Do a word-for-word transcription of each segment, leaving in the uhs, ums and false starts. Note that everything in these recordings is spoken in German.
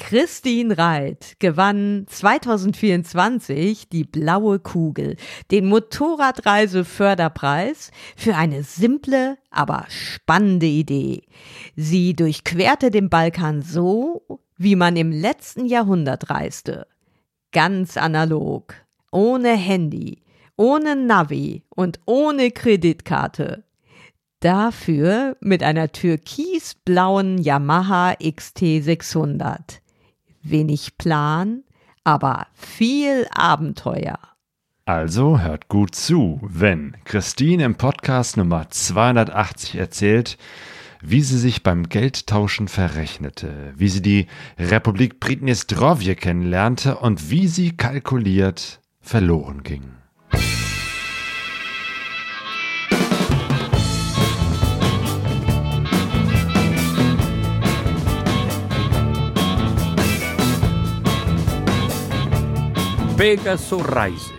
Christine Reit gewann zwanzig vierundzwanzig die Blaue Kugel, den Motorradreise-Förderpreis für eine simple, aber spannende Idee. Sie durchquerte den Balkan so, wie man im letzten Jahrhundert reiste. Ganz analog, ohne Handy, ohne Navi und ohne Kreditkarte. Dafür mit einer türkisblauen Yamaha X T sechshundert. Wenig Plan, aber viel Abenteuer. Also hört gut zu, wenn Christine im Podcast Nummer zweihundertachtzig erzählt, wie sie sich beim Geldtauschen verrechnete, wie sie die Republik Pridnestrovje kennenlernte und wie sie kalkuliert verloren ging. Pegaso Reise.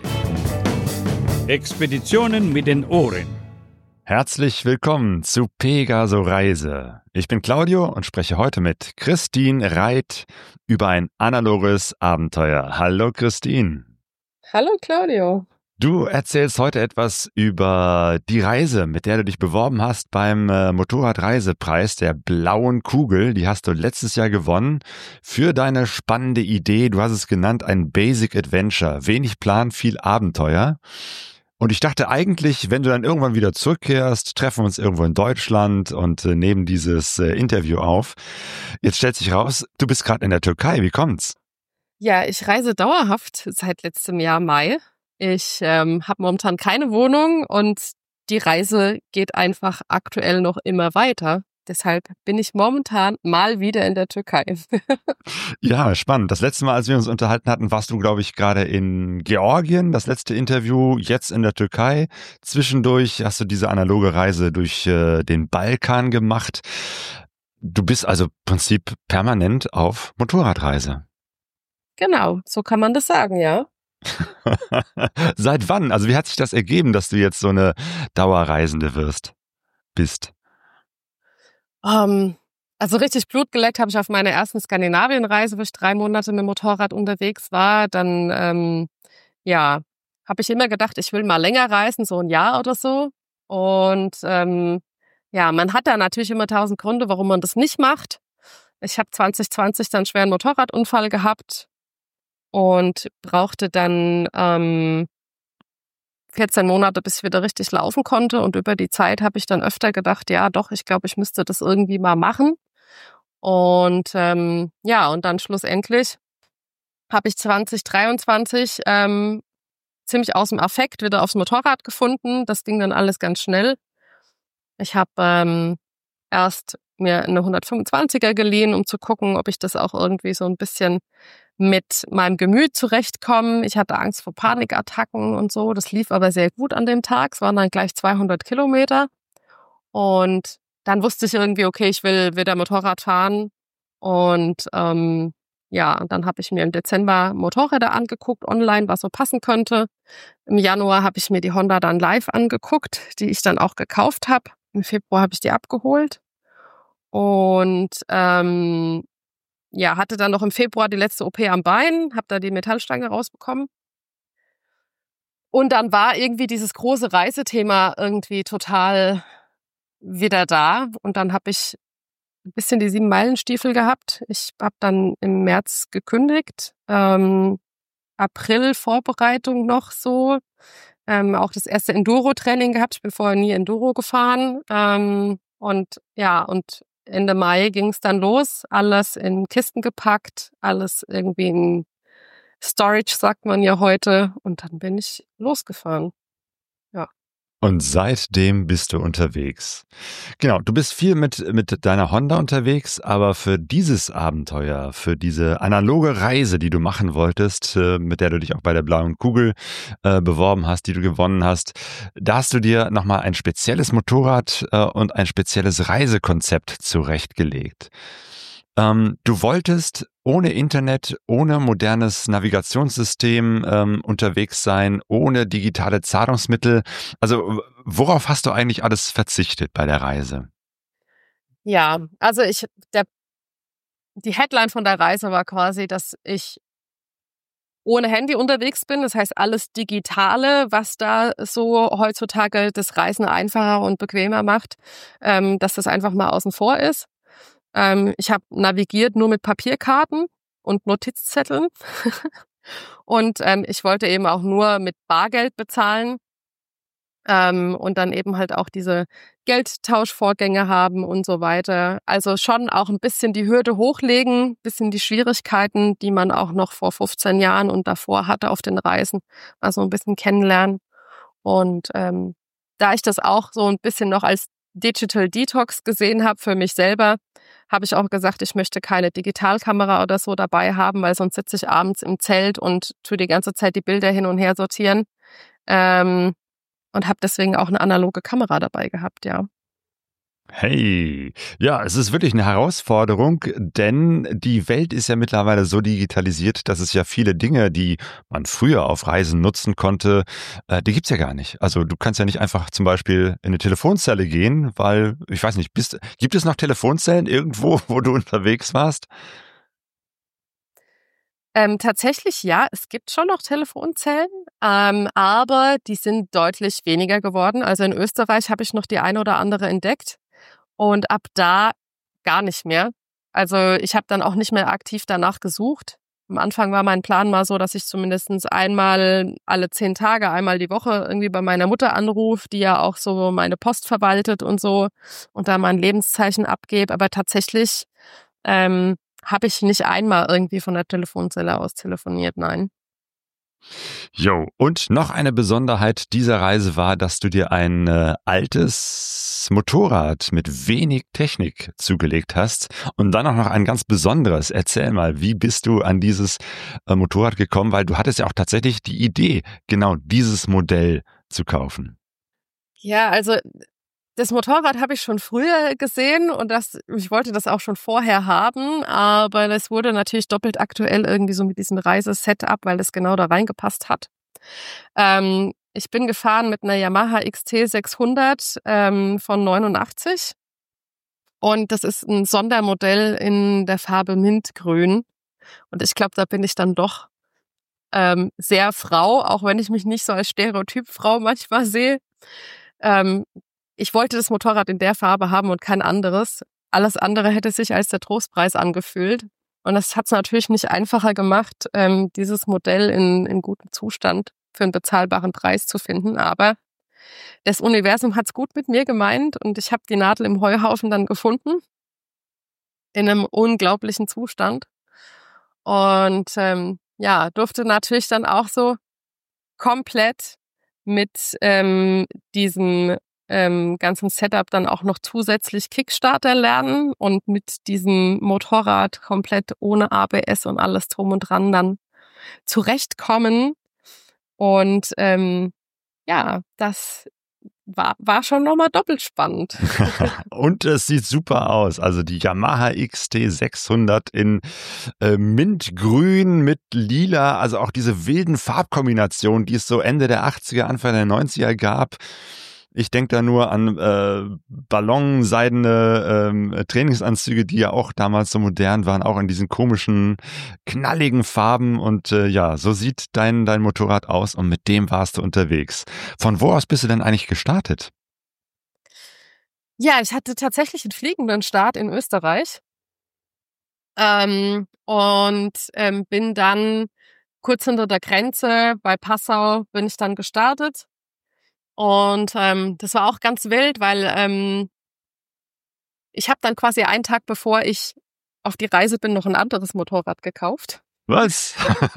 Expeditionen mit den Ohren. Herzlich willkommen zu Pegaso Reise. Ich bin Claudio und spreche heute mit Christine Reit über ein analoges Abenteuer. Hallo Christine. Hallo Claudio. Du erzählst heute etwas über die Reise, mit der du dich beworben hast beim äh, Motorradreisepreis der Blauen Kugel. Die hast du letztes Jahr gewonnen für deine spannende Idee. Du hast es genannt, ein Basic Adventure. Wenig Plan, viel Abenteuer. Und ich dachte eigentlich, wenn du dann irgendwann wieder zurückkehrst, treffen wir uns irgendwo in Deutschland und äh, nehmen dieses äh, Interview auf. Jetzt stellt sich raus, du bist gerade in der Türkei. Wie kommt's? Ja, ich reise dauerhaft seit letztem Jahr Mai. Ich ähm, habe momentan keine Wohnung und die Reise geht einfach aktuell noch immer weiter. Deshalb bin ich momentan mal wieder in der Türkei. Ja, spannend. Das letzte Mal, als wir uns unterhalten hatten, warst du, glaube ich, gerade in Georgien. Das letzte Interview jetzt in der Türkei. Zwischendurch hast du diese analoge Reise durch äh, den Balkan gemacht. Du bist also im Prinzip permanent auf Motorradreise. Genau, so kann man das sagen, ja. Seit wann? Also wie hat sich das ergeben, dass du jetzt so eine Dauerreisende wirst, bist? Um, also richtig Blut geleckt habe ich auf meiner ersten Skandinavienreise, wo ich drei Monate mit dem Motorrad unterwegs war. Dann, ähm, ja, habe ich immer gedacht, ich will mal länger reisen, so ein Jahr oder so. Und ähm, ja, man hat da natürlich immer tausend Gründe, warum man das nicht macht. Ich habe zwanzig zwanzig dann einen schweren Motorradunfall gehabt und brauchte dann ähm, vierzehn Monate, bis ich wieder richtig laufen konnte. Und über die Zeit habe ich dann öfter gedacht, ja doch, ich glaube, ich müsste das irgendwie mal machen. Und ähm, ja, und dann schlussendlich habe ich zwanzig dreiundzwanzig ähm, ziemlich aus dem Affekt wieder aufs Motorrad gefunden. Das ging dann alles ganz schnell. Ich habe ähm, erst mir eine hundertfünfundzwanziger geliehen, um zu gucken, ob ich das auch irgendwie so ein bisschen mit meinem Gemüt zurechtkommen. Ich hatte Angst vor Panikattacken und so. Das lief aber sehr gut an dem Tag. Es waren dann gleich zweihundert Kilometer. Und dann wusste ich irgendwie, okay, ich will wieder Motorrad fahren. Und ähm, ja, dann habe ich mir im Dezember Motorräder angeguckt online, was so passen könnte. Im Januar habe ich mir die Honda dann live angeguckt, die ich dann auch gekauft habe. Im Februar habe ich die abgeholt. Und ähm, ja, hatte dann noch im Februar die letzte O P am Bein, habe da die Metallstange rausbekommen. Und dann war irgendwie dieses große Reisethema irgendwie total wieder da. Und dann habe ich ein bisschen die Sieben-Meilen-Stiefel gehabt. Ich habe dann im März gekündigt. Ähm, April Vorbereitung noch so. Ähm, auch das erste Enduro-Training gehabt. Ich bin vorher nie Enduro gefahren. Ähm, und ja, und Ende Mai ging es dann los, alles in Kisten gepackt, alles irgendwie in Storage, sagt man ja heute. Und dann bin ich losgefahren. Ja. Und seitdem bist du unterwegs. Genau, du bist viel mit, mit deiner Honda unterwegs, aber für dieses Abenteuer, für diese analoge Reise, die du machen wolltest, mit der du dich auch bei der Blauen Kugel äh, beworben hast, die du gewonnen hast, da hast du dir nochmal ein spezielles Motorrad äh, und ein spezielles Reisekonzept zurechtgelegt. Ähm, du wolltest ohne Internet, ohne modernes Navigationssystem ähm, unterwegs sein, ohne digitale Zahlungsmittel. Also worauf hast du eigentlich alles verzichtet bei der Reise? Ja, also ich, der, die Headline von der Reise war quasi, dass ich ohne Handy unterwegs bin. Das heißt, alles Digitale, was da so heutzutage das Reisen einfacher und bequemer macht, ähm, dass das einfach mal außen vor ist. Ähm, ich habe navigiert nur mit Papierkarten und Notizzetteln. Und ähm, ich wollte eben auch nur mit Bargeld bezahlen. Ähm, und dann eben halt auch diese Geldtauschvorgänge haben und so weiter. Also schon auch ein bisschen die Hürde hochlegen, bisschen die Schwierigkeiten, die man auch noch vor fünfzehn Jahren und davor hatte auf den Reisen, also ein bisschen kennenlernen. Und ähm, da ich das auch so ein bisschen noch als Digital Detox gesehen habe für mich selber, habe ich auch gesagt, ich möchte keine Digitalkamera oder so dabei haben, weil sonst sitze ich abends im Zelt und tue die ganze Zeit die Bilder hin und her sortieren. Ähm, Und habe deswegen auch eine analoge Kamera dabei gehabt, ja. Hey, ja, es ist wirklich eine Herausforderung, denn die Welt ist ja mittlerweile so digitalisiert, dass es ja viele Dinge, die man früher auf Reisen nutzen konnte, äh, die gibt's ja gar nicht. Also du kannst ja nicht einfach zum Beispiel in eine Telefonzelle gehen, weil, ich weiß nicht, bist, gibt es noch Telefonzellen irgendwo, wo du unterwegs warst? Ähm, tatsächlich ja, es gibt schon noch Telefonzellen, ähm, aber die sind deutlich weniger geworden. Also in Österreich habe ich noch die eine oder andere entdeckt und ab da gar nicht mehr. Also ich habe dann auch nicht mehr aktiv danach gesucht. Am Anfang war mein Plan mal so, dass ich zumindest einmal alle zehn Tage, einmal die Woche irgendwie bei meiner Mutter anrufe, die ja auch so meine Post verwaltet und so und da mein Lebenszeichen abgebe. Aber tatsächlich ähm, habe ich nicht einmal irgendwie von der Telefonzelle aus telefoniert, nein. Jo, und noch eine Besonderheit dieser Reise war, dass du dir ein äh, altes Motorrad mit wenig Technik zugelegt hast und dann auch noch ein ganz besonderes. Erzähl mal, wie bist du an dieses äh, Motorrad gekommen? Weil du hattest ja auch tatsächlich die Idee, genau dieses Modell zu kaufen. Ja, also das Motorrad habe ich schon früher gesehen und das, ich wollte das auch schon vorher haben, aber das wurde natürlich doppelt aktuell irgendwie so mit diesem Reisesetup, weil das genau da reingepasst hat. Ähm, ich bin gefahren mit einer Yamaha X T sechshundert ähm, von neunundachtzig und das ist ein Sondermodell in der Farbe Mintgrün und ich glaube, da bin ich dann doch ähm, sehr Frau, auch wenn ich mich nicht so als Stereotyp-Frau manchmal sehe. Ähm, Ich wollte das Motorrad in der Farbe haben und kein anderes. Alles andere hätte sich als der Trostpreis angefühlt. Und das hat es natürlich nicht einfacher gemacht, ähm, dieses Modell in, in gutem Zustand für einen bezahlbaren Preis zu finden. Aber das Universum hat es gut mit mir gemeint und ich habe die Nadel im Heuhaufen dann gefunden. In einem unglaublichen Zustand. Und ähm, ja, durfte natürlich dann auch so komplett mit ähm, diesem ähm, ganzen Setup dann auch noch zusätzlich Kickstarter lernen und mit diesem Motorrad komplett ohne A B S und alles drum und dran dann zurechtkommen. Und ähm, ja, das war, war schon nochmal doppelt spannend. Und es sieht super aus. Also die Yamaha X T sechshundert in äh, Mintgrün mit Lila, also auch diese wilden Farbkombinationen, die es so Ende der achtziger, Anfang der neunziger gab. Ich denke da nur an äh, ballonseidene ähm, Trainingsanzüge, die ja auch damals so modern waren, auch in diesen komischen, knalligen Farben. Und äh, ja, so sieht dein, dein Motorrad aus und mit dem warst du unterwegs. Von wo aus bist du denn eigentlich gestartet? Ja, ich hatte tatsächlich einen fliegenden Start in Österreich ähm, und ähm, bin dann kurz hinter der Grenze bei Passau bin ich dann gestartet. Und ähm, das war auch ganz wild, weil ähm, ich habe dann quasi einen Tag, bevor ich auf die Reise bin, noch ein anderes Motorrad gekauft. Was?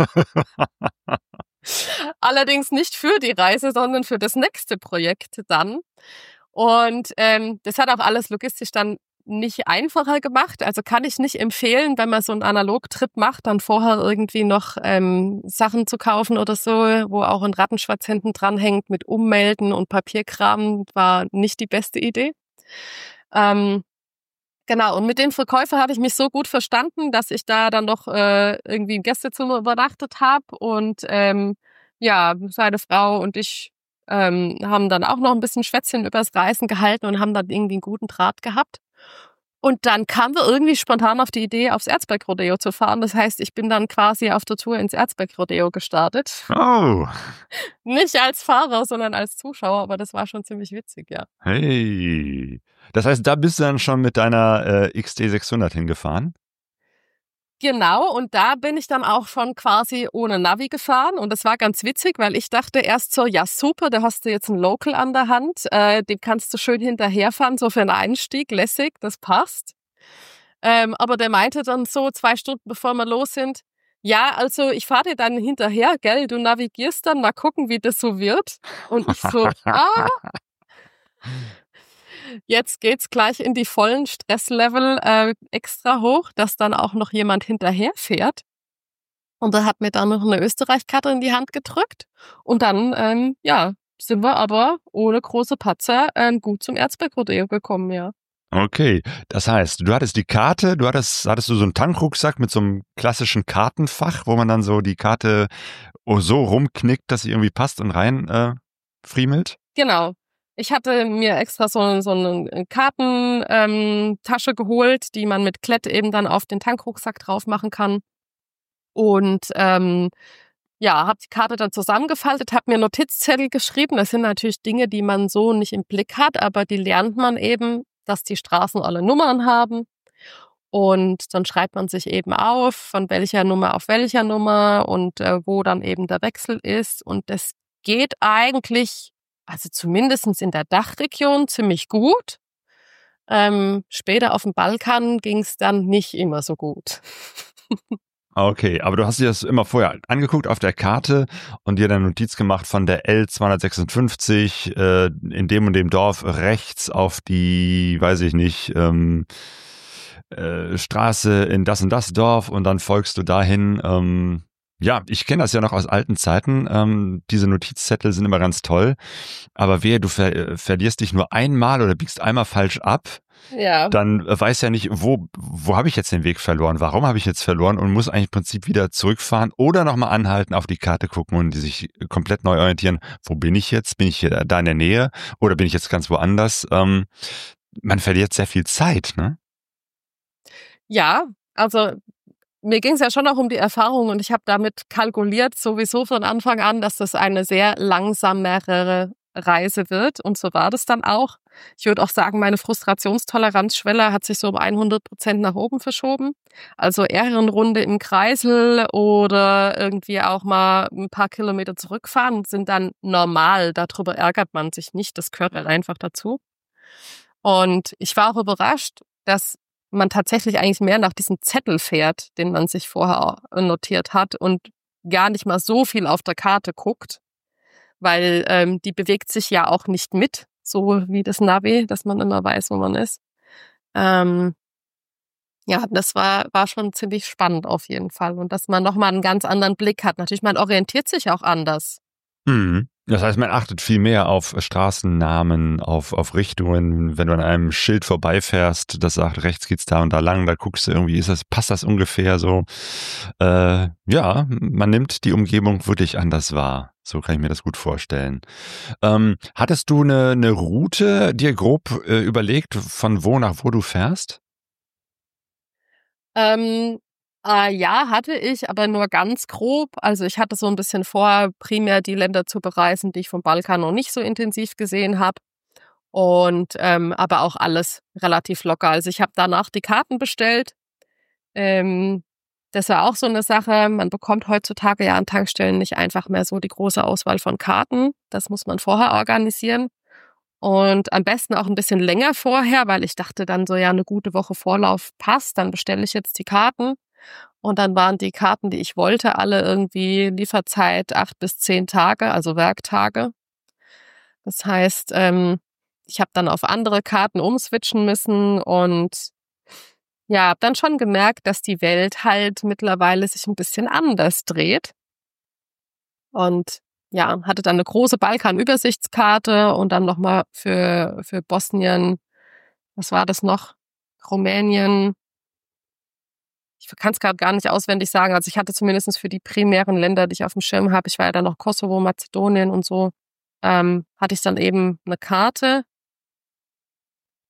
Allerdings nicht für die Reise, sondern für das nächste Projekt dann. Und ähm, das hat auch alles logistisch dann nicht einfacher gemacht. Also kann ich nicht empfehlen, wenn man so einen Analogtrip macht, dann vorher irgendwie noch ähm, Sachen zu kaufen oder so, wo auch ein Rattenschwanz hinten dran hängt mit Ummelden und Papierkram, war nicht die beste Idee. Ähm, genau, und mit dem Verkäufer habe ich mich so gut verstanden, dass ich da dann noch äh, irgendwie im Gästezimmer übernachtet habe und ähm, ja, seine Frau und ich ähm, haben dann auch noch ein bisschen Schwätzchen übers Reisen gehalten und haben dann irgendwie einen guten Draht gehabt. Und dann kamen wir irgendwie spontan auf die Idee, aufs Erzberg-Rodeo zu fahren. Das heißt, ich bin dann quasi auf der Tour ins Erzberg-Rodeo gestartet. Oh, Nicht als Fahrer, sondern als Zuschauer, aber das war schon ziemlich witzig, ja. hey. Das heißt, da bist du dann schon mit deiner äh, X D sechshundert hingefahren? Genau, und da bin ich dann auch schon quasi ohne Navi gefahren und das war ganz witzig, weil ich dachte erst so, ja super, da hast du jetzt einen Local an der Hand, äh, dem kannst du schön hinterherfahren, so für einen Einstieg, lässig, das passt. Ähm, aber der meinte dann so zwei Stunden bevor wir los sind, ja, also ich fahre dir dann hinterher, gell, du navigierst dann, mal gucken, wie das so wird. Und ich so, ah, jetzt geht's gleich in die vollen Stresslevel äh, extra hoch, dass dann auch noch jemand hinterherfährt. Und er hat mir dann noch eine Österreich-Karte in die Hand gedrückt. Und dann, ähm, ja, sind wir aber ohne große Patzer ähm, gut zum Erzberg-Rodeo gekommen, ja. Okay, das heißt, du hattest die Karte, du hattest, hattest du so einen Tankrucksack mit so einem klassischen Kartenfach, wo man dann so die Karte so rumknickt, dass sie irgendwie passt und rein äh, friemelt? Genau. Ich hatte mir extra so, so eine Kartentasche ähm, Tasche geholt, die man mit Klett eben dann auf den Tankrucksack drauf machen kann. Und ähm, ja, habe die Karte dann zusammengefaltet, habe mir Notizzettel geschrieben. Das sind natürlich Dinge, die man so nicht im Blick hat, aber die lernt man eben, dass die Straßen alle Nummern haben. Und dann schreibt man sich eben auf, von welcher Nummer auf welcher Nummer und äh, wo dann eben der Wechsel ist. Und das geht eigentlich, also zumindest in der Dachregion, ziemlich gut. Ähm, später auf dem Balkan ging es dann nicht immer so gut. Okay, aber du hast dir das immer vorher angeguckt auf der Karte und dir dann Notiz gemacht von der L zweihundertsechsundfünfzig äh, in dem und dem Dorf rechts auf die, weiß ich nicht, ähm, äh, Straße in das und das Dorf und dann folgst du dahin. Ähm, ja, ich kenne das ja noch aus alten Zeiten. Ähm, diese Notizzettel sind immer ganz toll, aber wehe, du ver verlierst dich nur einmal oder biegst einmal falsch ab. Ja. Dann weiß ja nicht, wo, wo habe ich jetzt den Weg verloren, warum habe ich jetzt verloren und muss eigentlich im Prinzip wieder zurückfahren oder nochmal anhalten, auf die Karte gucken und sich komplett neu orientieren. Wo bin ich jetzt? Bin ich hier da in der Nähe oder bin ich jetzt ganz woanders? Ähm, man verliert sehr viel Zeit, ne? Ja, also mir ging es ja schon auch um die Erfahrung und ich habe damit kalkuliert sowieso von Anfang an, dass das eine sehr langsamere Reise wird und so war das dann auch. Ich würde auch sagen, meine Frustrationstoleranzschwelle hat sich so um hundert Prozent nach oben verschoben. Also eher eine Runde im Kreisel oder irgendwie auch mal ein paar Kilometer zurückfahren sind dann normal. Darüber ärgert man sich nicht, das gehört halt einfach dazu. Und ich war auch überrascht, dass man tatsächlich eigentlich mehr nach diesem Zettel fährt, den man sich vorher notiert hat und gar nicht mal so viel auf der Karte guckt. Weil ähm, die bewegt sich ja auch nicht mit, so wie das Navi, dass man immer weiß, wo man ist. Ähm, ja, das war war schon ziemlich spannend auf jeden Fall. Und dass man nochmal einen ganz anderen Blick hat. Natürlich, man orientiert sich auch anders. Mhm. Das heißt, man achtet viel mehr auf Straßennamen, auf, auf Richtungen. Wenn du an einem Schild vorbeifährst, das sagt, rechts geht's da und da lang, da guckst du irgendwie, ist das, passt das ungefähr so? Äh, ja, man nimmt die Umgebung wirklich anders wahr. So kann ich mir das gut vorstellen. Ähm, hattest du eine, eine Route dir grob äh, überlegt, von wo nach wo du fährst? Ähm, äh, ja, hatte ich, aber nur ganz grob. Also ich hatte so ein bisschen vor, primär die Länder zu bereisen, die ich vom Balkan noch nicht so intensiv gesehen habe. Und ähm, aber auch alles relativ locker. Also ich habe danach die Karten bestellt. Ähm, das war auch so eine Sache. Man bekommt heutzutage ja an Tankstellen nicht einfach mehr so die große Auswahl von Karten. Das muss man vorher organisieren. Und am besten auch ein bisschen länger vorher, weil ich dachte dann so, ja, eine gute Woche Vorlauf passt, dann bestelle ich jetzt die Karten. Und dann waren die Karten, die ich wollte, alle irgendwie Lieferzeit acht bis zehn Tage, also Werktage. Das heißt, ähm, ich habe dann auf andere Karten umswitchen müssen und ja, habe dann schon gemerkt, dass die Welt halt mittlerweile sich ein bisschen anders dreht. Und ja, hatte dann eine große Balkan-Übersichtskarte und dann nochmal für, für Bosnien, was war das noch? Rumänien. Ich kann es gerade gar nicht auswendig sagen. Also ich hatte zumindest für die primären Länder, die ich auf dem Schirm habe, ich war ja dann noch Kosovo, Mazedonien und so, ähm, hatte ich dann eben eine Karte.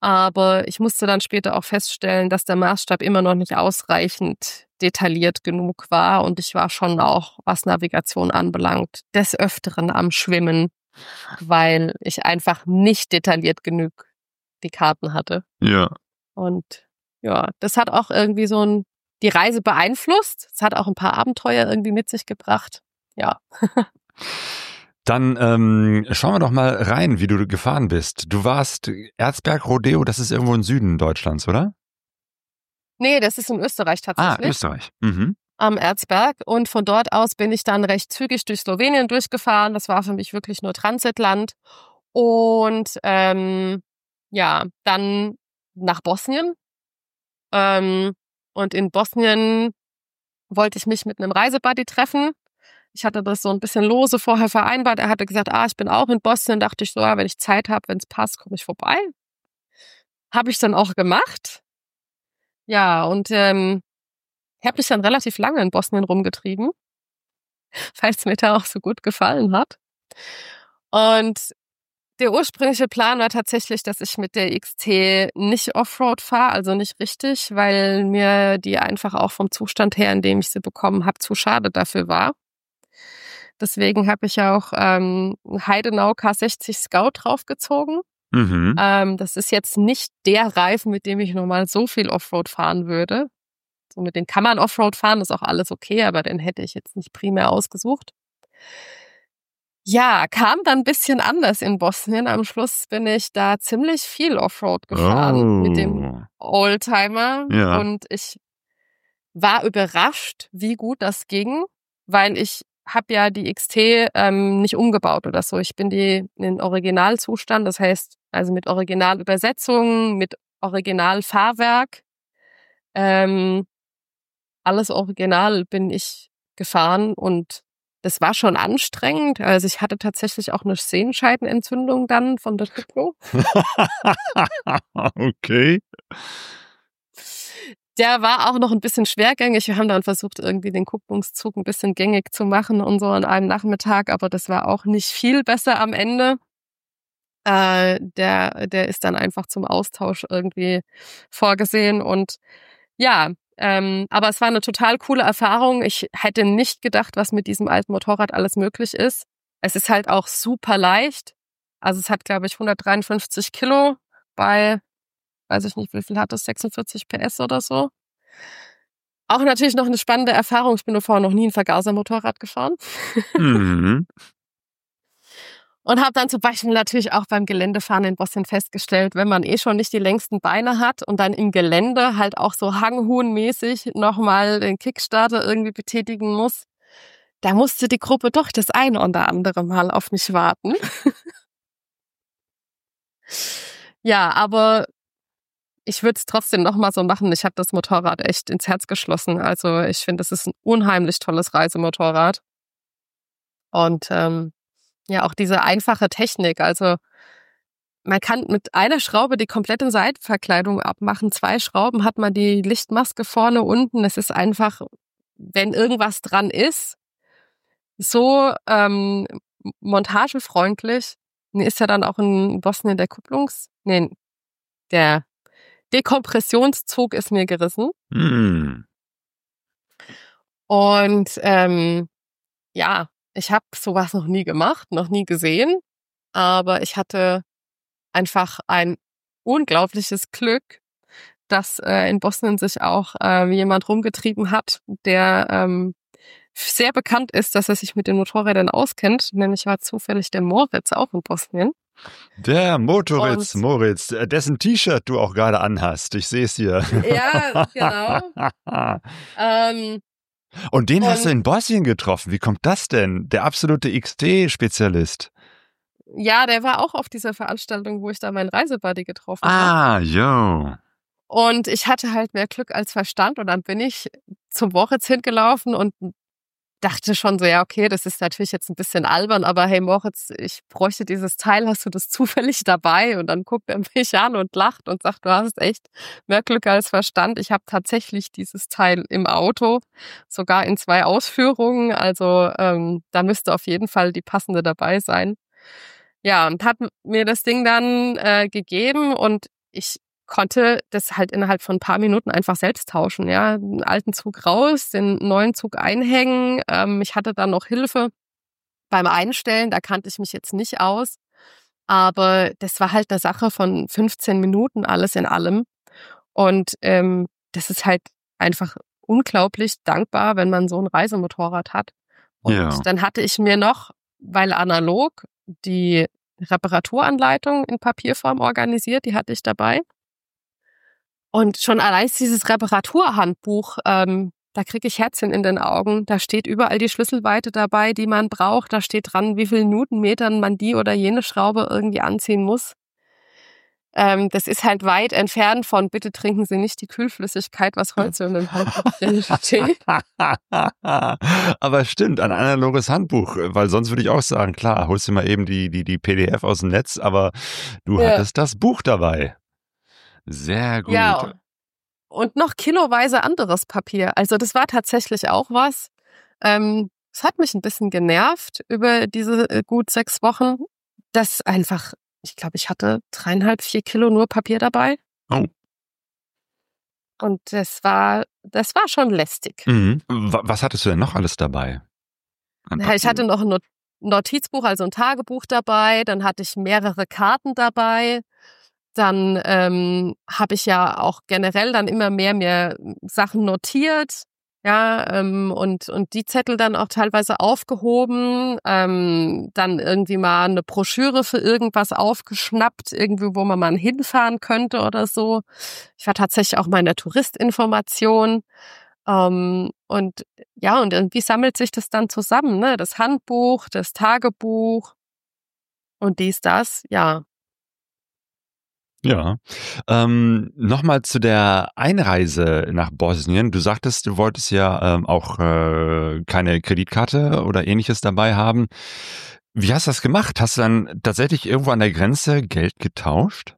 Aber ich musste dann später auch feststellen, dass der Maßstab immer noch nicht ausreichend detailliert genug war. Und ich war schon auch, was Navigation anbelangt, des Öfteren am Schwimmen, weil ich einfach nicht detailliert genug die Karten hatte. Ja. Und ja, das hat auch irgendwie so ein, die Reise beeinflusst. Es hat auch ein paar Abenteuer irgendwie mit sich gebracht. Ja. Dann ähm, schauen wir doch mal rein, wie du gefahren bist. Du warst Erzberg Rodeo, das ist irgendwo im Süden Deutschlands, oder? Nee, das ist in Österreich tatsächlich. Ah, Österreich. Mhm. Am Erzberg. Und von dort aus bin ich dann recht zügig durch Slowenien durchgefahren. Das war für mich wirklich nur Transitland. Und ähm, ja, dann nach Bosnien. Ähm, und in Bosnien wollte ich mich mit einem Reisebuddy treffen. Ich hatte das so ein bisschen lose vorher vereinbart. Er hatte gesagt, ah, ich bin auch in Bosnien. Dachte ich so, ja, wenn ich Zeit habe, wenn es passt, komme ich vorbei. Habe ich dann auch gemacht. Ja, und ähm, ich habe mich dann relativ lange in Bosnien rumgetrieben, weil es mir da auch so gut gefallen hat. Und der ursprüngliche Plan war tatsächlich, dass ich mit der X T nicht Offroad fahre, also nicht richtig, weil mir die einfach auch vom Zustand her, in dem ich sie bekommen habe, zu schade dafür war. Deswegen habe ich auch ähm, Heidenau K sechzig Scout draufgezogen. Mhm. Ähm, das ist jetzt nicht der Reifen, mit dem ich nochmal so viel Offroad fahren würde. So mit dem kann man Offroad fahren, ist auch alles okay, aber den hätte ich jetzt nicht primär ausgesucht. Ja, kam dann ein bisschen anders in Bosnien. Am Schluss bin ich da ziemlich viel Offroad gefahren Oh. mit dem Oldtimer. Ja. Und ich war überrascht, wie gut das ging, weil ich habe ja die X T ähm, nicht umgebaut oder so. Ich bin die in Originalzustand, das heißt also mit Originalübersetzung, mit Originalfahrwerk. Ähm, alles original bin ich gefahren und das war schon anstrengend. Also ich hatte tatsächlich auch eine Sehenscheidenentzündung dann von der Duplo. Okay. Der war auch noch ein bisschen schwergängig. Wir haben dann versucht, irgendwie den Kupplungszug ein bisschen gängig zu machen und so an einem Nachmittag, aber das war auch nicht viel besser am Ende. Äh, der, der ist dann einfach zum Austausch irgendwie vorgesehen und ja, ähm, aber es war eine total coole Erfahrung. Ich hätte nicht gedacht, was mit diesem alten Motorrad alles möglich ist. Es ist halt auch super leicht. Also es hat, glaube ich, hundertdreiundfünfzig Kilo bei, weiß ich nicht, wie viel hat es, sechsundvierzig P S oder so. Auch natürlich noch eine spannende Erfahrung. Ich bin nur vorher noch nie ein Vergaser-Motorrad gefahren. Mhm. Und habe dann zum Beispiel natürlich auch beim Geländefahren in Bosnien festgestellt, wenn man eh schon nicht die längsten Beine hat und dann im Gelände halt auch so Hanghuhn-mäßig nochmal den Kickstarter irgendwie betätigen muss, da musste die Gruppe doch das eine oder andere Mal auf mich warten. Ja, aber ich würde es trotzdem nochmal so machen. Ich habe das Motorrad echt ins Herz geschlossen. Also ich finde, es ist ein unheimlich tolles Reisemotorrad. Und ähm, ja, auch diese einfache Technik. Also man kann mit einer Schraube die komplette Seitenverkleidung abmachen. Zwei Schrauben hat man die Lichtmaske vorne, unten. Es ist einfach, wenn irgendwas dran ist, so ähm, montagefreundlich. Nee, ist ja dann auch in Bosnien der Kupplungs... Nee, der Dekompressionszug ist mir gerissen. Mhm. Und ähm, ja, ich habe sowas noch nie gemacht, noch nie gesehen. Aber ich hatte einfach ein unglaubliches Glück, dass äh, in Bosnien sich auch äh, jemand rumgetrieben hat, der ähm, sehr bekannt ist, dass er sich mit den Motorrädern auskennt. Nämlich war zufällig der Moritz auch in Bosnien. Der Motoritz, Und- Moritz, äh, dessen T-Shirt du auch gerade anhast. Ich sehe es hier. Ja, genau. Ähm, Und den hast du Und- in Bosnien getroffen. Wie kommt das denn? Der absolute X T-Spezialist. ja, der war auch auf dieser Veranstaltung, wo ich da meinen Reisebuddy getroffen habe. Ah, yo. Und ich hatte halt mehr Glück als Verstand und dann bin ich zum Moritz hingelaufen und dachte schon so, ja, okay, das ist natürlich jetzt ein bisschen albern, aber hey Moritz, ich bräuchte dieses Teil, hast du das zufällig dabei? Und dann guckt er mich an und lacht und sagt, du hast echt mehr Glück als Verstand. Ich habe tatsächlich dieses Teil im Auto, sogar in zwei Ausführungen, also ähm, da müsste auf jeden Fall die passende dabei sein. Ja, und hat mir das Ding dann äh, gegeben und ich konnte das halt innerhalb von ein paar Minuten einfach selbst tauschen. Ja, den alten Zug raus, den neuen Zug einhängen. Ähm, ich hatte dann noch Hilfe beim Einstellen, da kannte ich mich jetzt nicht aus. Aber das war halt eine Sache von fünfzehn Minuten, alles in allem. Und ähm, das ist halt einfach unglaublich dankbar, wenn man so ein Reisemotorrad hat. Und Ja. dann hatte ich mir noch, weil analog, die Reparaturanleitung in Papierform organisiert, die hatte ich dabei. Und schon allein dieses Reparaturhandbuch, ähm, da kriege ich Herzchen in den Augen. Da steht überall die Schlüsselweite dabei, die man braucht. Da steht dran, wie viel Newtonmetern man die oder jene Schraube irgendwie anziehen muss. Ähm, das ist halt weit entfernt von, bitte trinken Sie nicht die Kühlflüssigkeit, was heute in dem Handbuch drin steht. Aber stimmt, ein analoges Handbuch, weil sonst würde ich auch sagen, klar, holst du mal eben die, die, die P D F aus dem Netz, aber du Ja. hattest das Buch dabei. Sehr gut. Ja, und noch kiloweise anderes Papier. Also das war tatsächlich auch was. Ähm, es hat mich ein bisschen genervt über diese äh, gut sechs Wochen, dass einfach, ich glaube, ich hatte dreieinhalb, vier Kilo nur Papier dabei. Oh. Und das war, das war schon lästig. Mhm. Wa- Was hattest du denn noch alles dabei? An Ja, ich Papier? hatte noch ein Not- Notizbuch, also ein Tagebuch dabei. Dann hatte ich mehrere Karten dabei. Dann ähm, habe ich ja auch generell dann immer mehr mehr Sachen notiert, ja, ähm, und und die Zettel dann auch teilweise aufgehoben, ähm, dann irgendwie mal eine Broschüre für irgendwas aufgeschnappt, irgendwie, wo man mal hinfahren könnte oder so. Ich war tatsächlich auch mal in der Touristinformation. Ähm, und ja, und irgendwie sammelt sich das dann zusammen, ne? Das Handbuch, das Tagebuch und dies, das, ja. Ja. Ähm, Nochmal zu der Einreise nach Bosnien. Du sagtest, du wolltest ja ähm, auch äh, keine Kreditkarte oder ähnliches dabei haben. Wie hast du das gemacht? Hast du dann tatsächlich irgendwo an der Grenze Geld getauscht?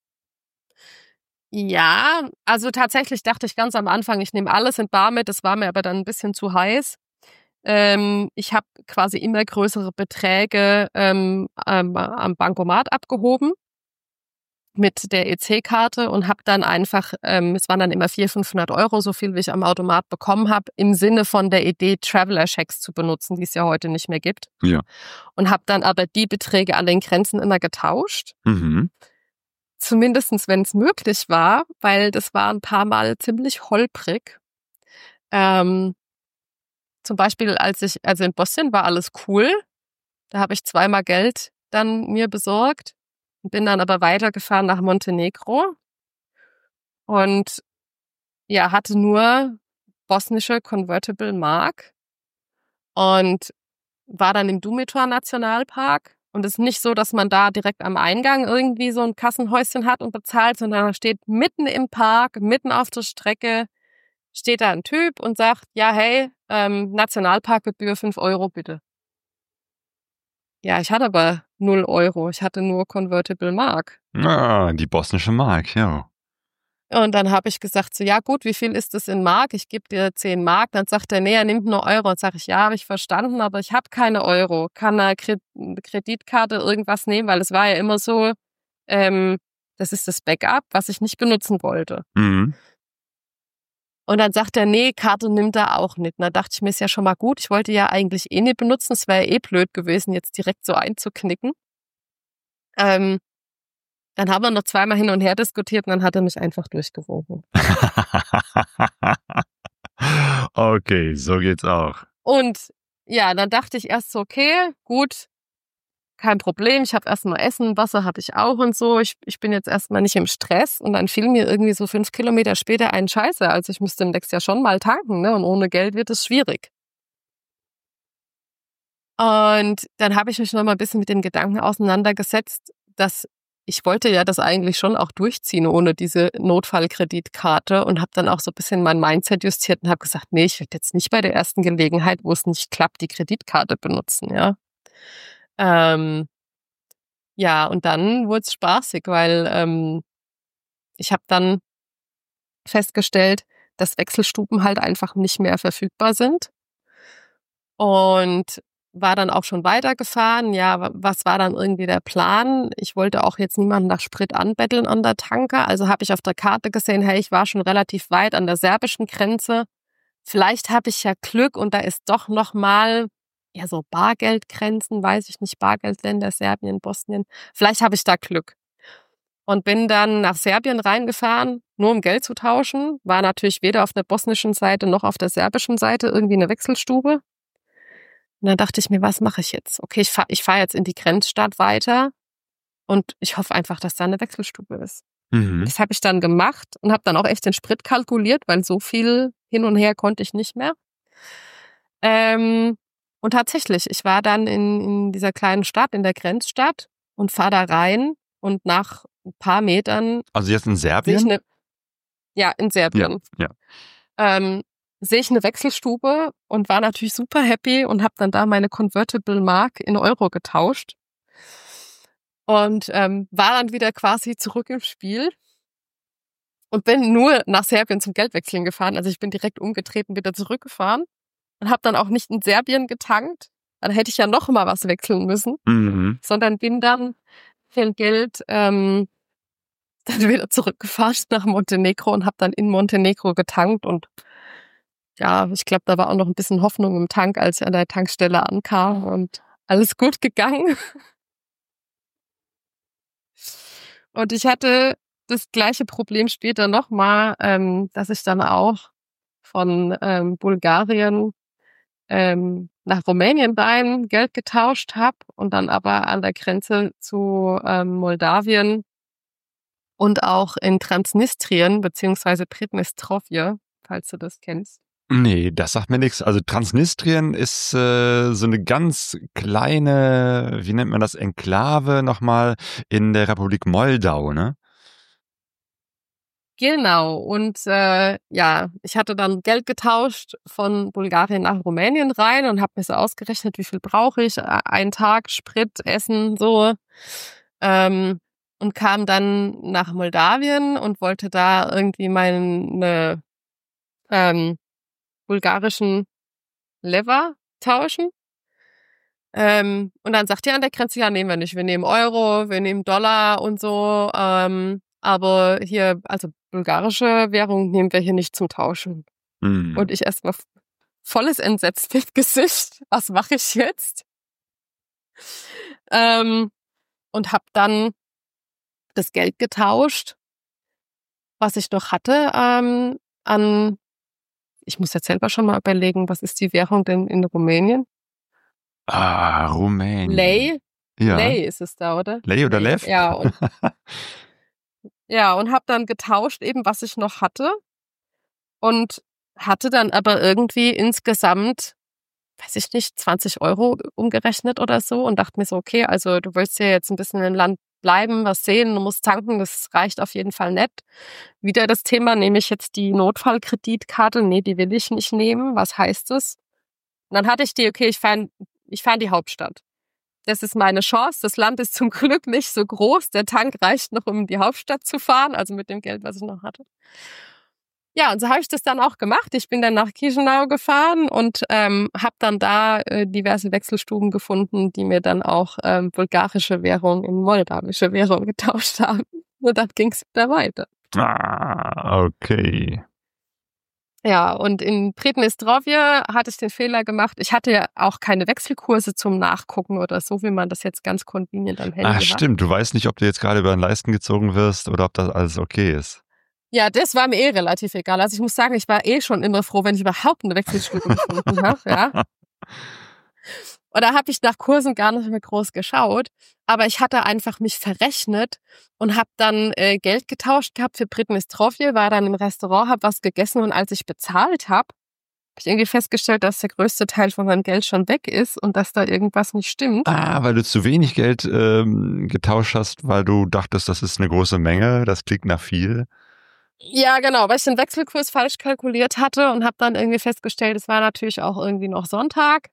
Ja, also tatsächlich dachte ich ganz am Anfang, ich nehme alles in bar mit, das war mir aber dann ein bisschen zu heiß. Ähm, ich habe quasi immer größere Beträge ähm, am, am Bankomat abgehoben mit der E C-Karte und habe dann einfach, ähm, es waren dann immer vierhundert, fünfhundert Euro, so viel wie ich am Automat bekommen habe, im Sinne von der Idee, Traveler-Checks zu benutzen, die es ja heute nicht mehr gibt. Ja. Und habe dann aber die Beträge an den Grenzen immer getauscht. Mhm. Zumindestens, wenn es möglich war, weil das war ein paar Mal ziemlich holprig. Ähm, zum Beispiel, als ich, also in Bosnien war alles cool. Da habe ich zweimal Geld dann mir besorgt und bin dann aber weitergefahren nach Montenegro und ja, hatte nur bosnische Convertible Mark und war dann im Dumitor Nationalpark. Und es ist nicht so, dass man da direkt am Eingang irgendwie so ein Kassenhäuschen hat und bezahlt, sondern da steht mitten im Park, mitten auf der Strecke, steht da ein Typ und sagt, ja, hey, ähm, Nationalparkgebühr fünf Euro bitte. Ja, ich hatte aber null Euro. Ich hatte nur Convertible Mark. Ah, die bosnische Mark, ja. Und dann habe ich gesagt, so, ja gut, wie viel ist das in Mark? Ich gebe dir zehn Mark. Dann sagt er, nee, er nimmt nur Euro. Und sage ich, ja, habe ich verstanden, aber ich habe keine Euro. Kann eine Kreditkarte irgendwas nehmen? Weil es war ja immer so, ähm, das ist das Backup, was ich nicht benutzen wollte. Mhm. Und dann sagt er, nee, Karte nimmt er auch nicht. Und da dachte ich mir, ist ja schon mal gut. Ich wollte ja eigentlich eh nicht benutzen. Es wäre ja eh blöd gewesen, jetzt direkt so einzuknicken. Ähm, dann haben wir noch zweimal hin und her diskutiert und dann hat er mich einfach durchgewunken. Okay, so geht's auch. Und ja, dann dachte ich erst so, okay, gut, kein Problem. Ich habe erstmal Essen, Wasser habe ich auch und so. Ich, ich bin jetzt erstmal nicht im Stress. Und dann fiel mir irgendwie so fünf Kilometer später ein Scheiße. Also ich müsste demnächst ja schon mal tanken, ne? Und ohne Geld wird es schwierig. Und dann habe ich mich noch mal ein bisschen mit den Gedanken auseinandergesetzt, dass ich wollte ja das eigentlich schon auch durchziehen ohne diese Notfallkreditkarte und habe dann auch so ein bisschen mein Mindset justiert und habe gesagt, nee, ich werde jetzt nicht bei der ersten Gelegenheit, wo es nicht klappt, die Kreditkarte benutzen, ja. Ähm, ja, und dann wurde es spaßig, weil ähm, ich habe dann festgestellt, dass Wechselstuben halt einfach nicht mehr verfügbar sind. Und war dann auch schon weitergefahren. Ja, wa- was war dann irgendwie der Plan? Ich wollte auch jetzt niemanden nach Sprit anbetteln an der Tanke. Also habe ich auf der Karte gesehen, hey, ich war schon relativ weit an der serbischen Grenze. Vielleicht habe ich ja Glück und da ist doch noch mal ja so Bargeldgrenzen, weiß ich nicht, Bargeldländer, Serbien, Bosnien. Vielleicht habe ich da Glück. Und bin dann nach Serbien reingefahren, nur um Geld zu tauschen. War natürlich weder auf der bosnischen Seite noch auf der serbischen Seite irgendwie eine Wechselstube. Und dann dachte ich mir, was mache ich jetzt? Okay, ich fahre ich fahr jetzt in die Grenzstadt weiter und ich hoffe einfach, dass da eine Wechselstube ist. Mhm. Das habe ich dann gemacht und habe dann auch echt den Sprit kalkuliert, weil so viel hin und her konnte ich nicht mehr. Ähm, und tatsächlich, ich war dann in, in dieser kleinen Stadt, in der Grenzstadt und fahre da rein und nach ein paar Metern Also jetzt in sehe ich Serbien? eine, ja, in Serbien, Ja. ähm, sehe ich eine Wechselstube und war natürlich super happy und habe dann da meine Convertible Mark in Euro getauscht und ähm, war dann wieder quasi zurück im Spiel und bin nur nach Serbien zum Geldwechseln gefahren. Also ich bin direkt umgetreten, wieder zurückgefahren und habe dann auch nicht in Serbien getankt. Dann hätte ich ja noch mal was wechseln müssen, Mhm. sondern bin dann für Geld ähm, dann wieder zurückgefahren nach Montenegro und habe dann in Montenegro getankt und ja, ich glaube, da war auch noch ein bisschen Hoffnung im Tank, als ich an der Tankstelle ankam und alles gut gegangen. Und ich hatte das gleiche Problem später nochmal, ähm, dass ich dann auch von ähm, Bulgarien ähm, nach Rumänien rein Geld getauscht habe und dann aber an der Grenze zu ähm, Moldawien und auch in Transnistrien beziehungsweise Pridnestrovje, falls du das kennst. Nee, das sagt mir nichts. Also Transnistrien ist äh, so eine ganz kleine, wie nennt man das, Enklave nochmal in der Republik Moldau, ne? Genau. Und äh, ja, ich hatte dann Geld getauscht von Bulgarien nach Rumänien rein und habe mir so ausgerechnet, wie viel brauche ich, äh, einen Tag Sprit, Essen, so. Ähm, und kam dann nach Moldawien und wollte da irgendwie meine ähm, bulgarischen Lever tauschen. Ähm, und dann sagt er an der Grenze, ja, nehmen wir nicht. Wir nehmen Euro, wir nehmen Dollar und so. Ähm, aber hier, also bulgarische Währung nehmen wir hier nicht zum Tauschen. Mhm. Und ich erstmal volles Entsetzen mit Gesicht. Was mache ich jetzt? Ähm, und habe dann das Geld getauscht, was ich noch hatte, ähm, an, ich muss jetzt selber schon mal überlegen, was ist die Währung denn in Rumänien? Ah, Rumänien. Lei? Ja. Lei ist es da, oder? Lei oder Lev? Ja, und, ja, und habe dann getauscht, eben was ich noch hatte. Und hatte dann aber irgendwie insgesamt, weiß ich nicht, zwanzig Euro umgerechnet oder so und dachte mir so, okay, also du willst ja jetzt ein bisschen im Land bleiben, was sehen, du musst tanken, das reicht auf jeden Fall nicht. Wieder das Thema, nehme ich jetzt die Notfallkreditkarte? Nee, die will ich nicht nehmen. Was heißt das? Und dann hatte ich die, okay, ich fahre ich fahr in die Hauptstadt. Das ist meine Chance. Das Land ist zum Glück nicht so groß. Der Tank reicht noch, um in die Hauptstadt zu fahren, also mit dem Geld, was ich noch hatte. Ja, und so habe ich das dann auch gemacht. Ich bin dann nach Chișinău gefahren und ähm, habe dann da äh, diverse Wechselstuben gefunden, die mir dann auch ähm, bulgarische Währung in moldawische Währung getauscht haben. Und dann ging es wieder weiter. Ah, okay. Ja, und in Pridnestrovje hatte ich den Fehler gemacht. Ich hatte ja auch keine Wechselkurse zum Nachgucken oder so, wie man das jetzt ganz convenient am Handy Ah, hat. stimmt. Du weißt nicht, ob du jetzt gerade über den Leisten gezogen wirst oder ob das alles okay ist. Ja, das war mir eh relativ egal. Also ich muss sagen, ich war eh schon immer froh, wenn ich überhaupt eine Wechselstube gefunden habe. Ja. Und da habe ich nach Kursen gar nicht mehr groß geschaut. Aber ich hatte einfach mich verrechnet und habe dann äh, Geld getauscht gehabt für Pridnestrovje, war dann im Restaurant, habe was gegessen und als ich bezahlt habe, habe ich irgendwie festgestellt, dass der größte Teil von meinem Geld schon weg ist und dass da irgendwas nicht stimmt. Ah, weil du zu wenig Geld ähm, getauscht hast, weil du dachtest, das ist eine große Menge, das klingt nach viel. Ja, genau, weil ich den Wechselkurs falsch kalkuliert hatte und habe dann irgendwie festgestellt, es war natürlich auch irgendwie noch Sonntag.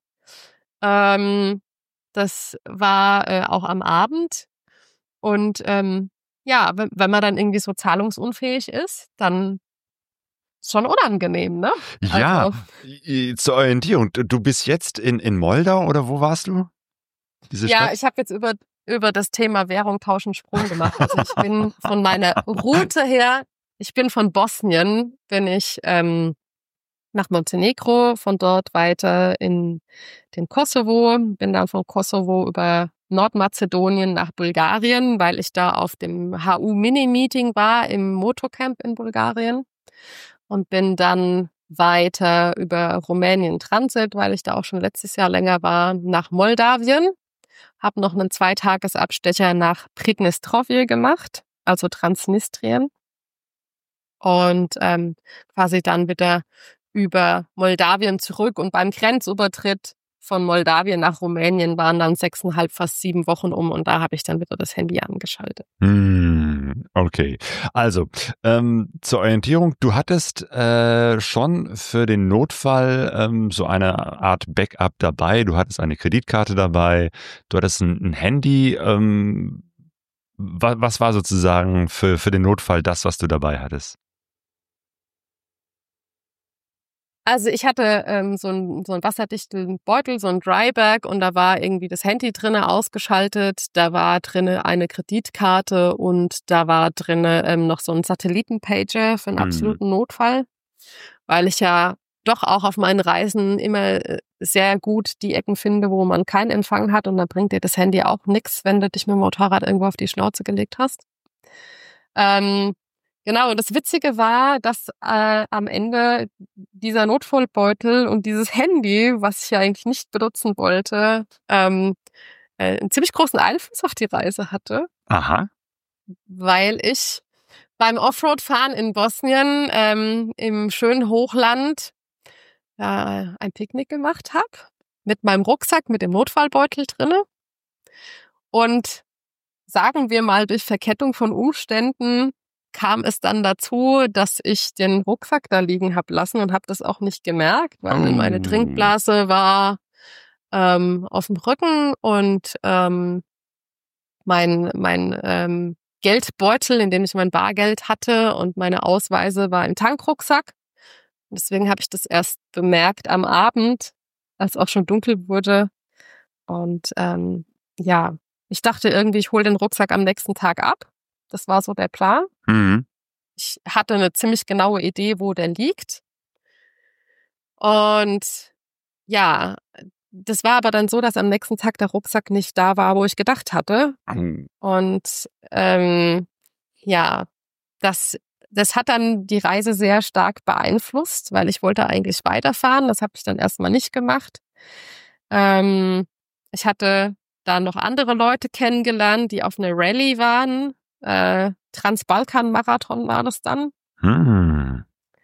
Ähm, das war äh, auch am Abend. Und ähm, ja, wenn, wenn man dann irgendwie so zahlungsunfähig ist, dann schon unangenehm, ne? Ja, Also, i- zur Orientierung. Du bist jetzt in, in Moldau oder wo warst du? Diese ja, Stadt? ich habe jetzt über, über das Thema Währung tauschen Sprung gemacht. Also ich bin von meiner Route her, ich bin von Bosnien, bin ich ähm, nach Montenegro, von dort weiter in den Kosovo, bin dann von Kosovo über Nordmazedonien nach Bulgarien, weil ich da auf dem H U-Mini-Meeting war im Motocamp in Bulgarien und bin dann weiter über Rumänien Transit, weil ich da auch schon letztes Jahr länger war, nach Moldawien. Habe noch einen Zweitagesabstecher nach Pridnestrovje gemacht, also Transnistrien. Und ähm, quasi dann wieder über Moldawien zurück. Und beim Grenzübertritt von Moldawien nach Rumänien waren dann sechseinhalb, fast sieben Wochen um. Und da habe ich dann wieder das Handy angeschaltet. Hm, okay. Also, ähm, zur Orientierung, du hattest äh, schon für den Notfall ähm, so eine Art Backup dabei. Du hattest eine Kreditkarte dabei, du hattest ein, ein Handy. Ähm, wa- was war sozusagen für, für den Notfall das, was du dabei hattest? Also ich hatte ähm, so einen so einen wasserdichten Beutel, so ein Drybag, und da war irgendwie das Handy drinne ausgeschaltet, da war drinne eine Kreditkarte und da war drinne ähm, noch so ein Satellitenpager für einen Hm. absoluten Notfall, weil ich ja doch auch auf meinen Reisen immer äh, sehr gut die Ecken finde, wo man keinen Empfang hat, und dann bringt dir das Handy auch nichts, wenn du dich mit dem Motorrad irgendwo auf die Schnauze gelegt hast. Ähm, Genau, und das Witzige war, dass äh, am Ende dieser Notfallbeutel und dieses Handy, was ich ja eigentlich nicht benutzen wollte, ähm, äh, einen ziemlich großen Einfluss auf die Reise hatte, Aha. weil ich beim Offroad-Fahren in Bosnien ähm, im schönen Hochland äh, ein Picknick gemacht habe mit meinem Rucksack, mit dem Notfallbeutel drinne. Und sagen wir mal, durch Verkettung von Umständen kam es dann dazu, dass ich den Rucksack da liegen habe lassen und habe das auch nicht gemerkt, weil Oh. meine Trinkblase war ähm, auf dem Rücken und ähm, mein mein ähm, Geldbeutel, in dem ich mein Bargeld hatte, und meine Ausweise war im Tankrucksack. Und deswegen habe ich das erst bemerkt am Abend, als auch schon dunkel wurde. Und ähm, ja, ich dachte irgendwie, ich hole den Rucksack am nächsten Tag ab. Das war so der Plan. Mhm. Ich hatte eine ziemlich genaue Idee, wo der liegt. Und ja, das war aber dann so, dass am nächsten Tag der Rucksack nicht da war, wo ich gedacht hatte. Und ähm, ja, das, das hat dann die Reise sehr stark beeinflusst, weil ich wollte eigentlich weiterfahren. Das habe ich dann erstmal nicht gemacht. Ähm, ich hatte da noch andere Leute kennengelernt, die auf einer Rallye waren. Äh, Transbalkan-Marathon war das dann. Hm.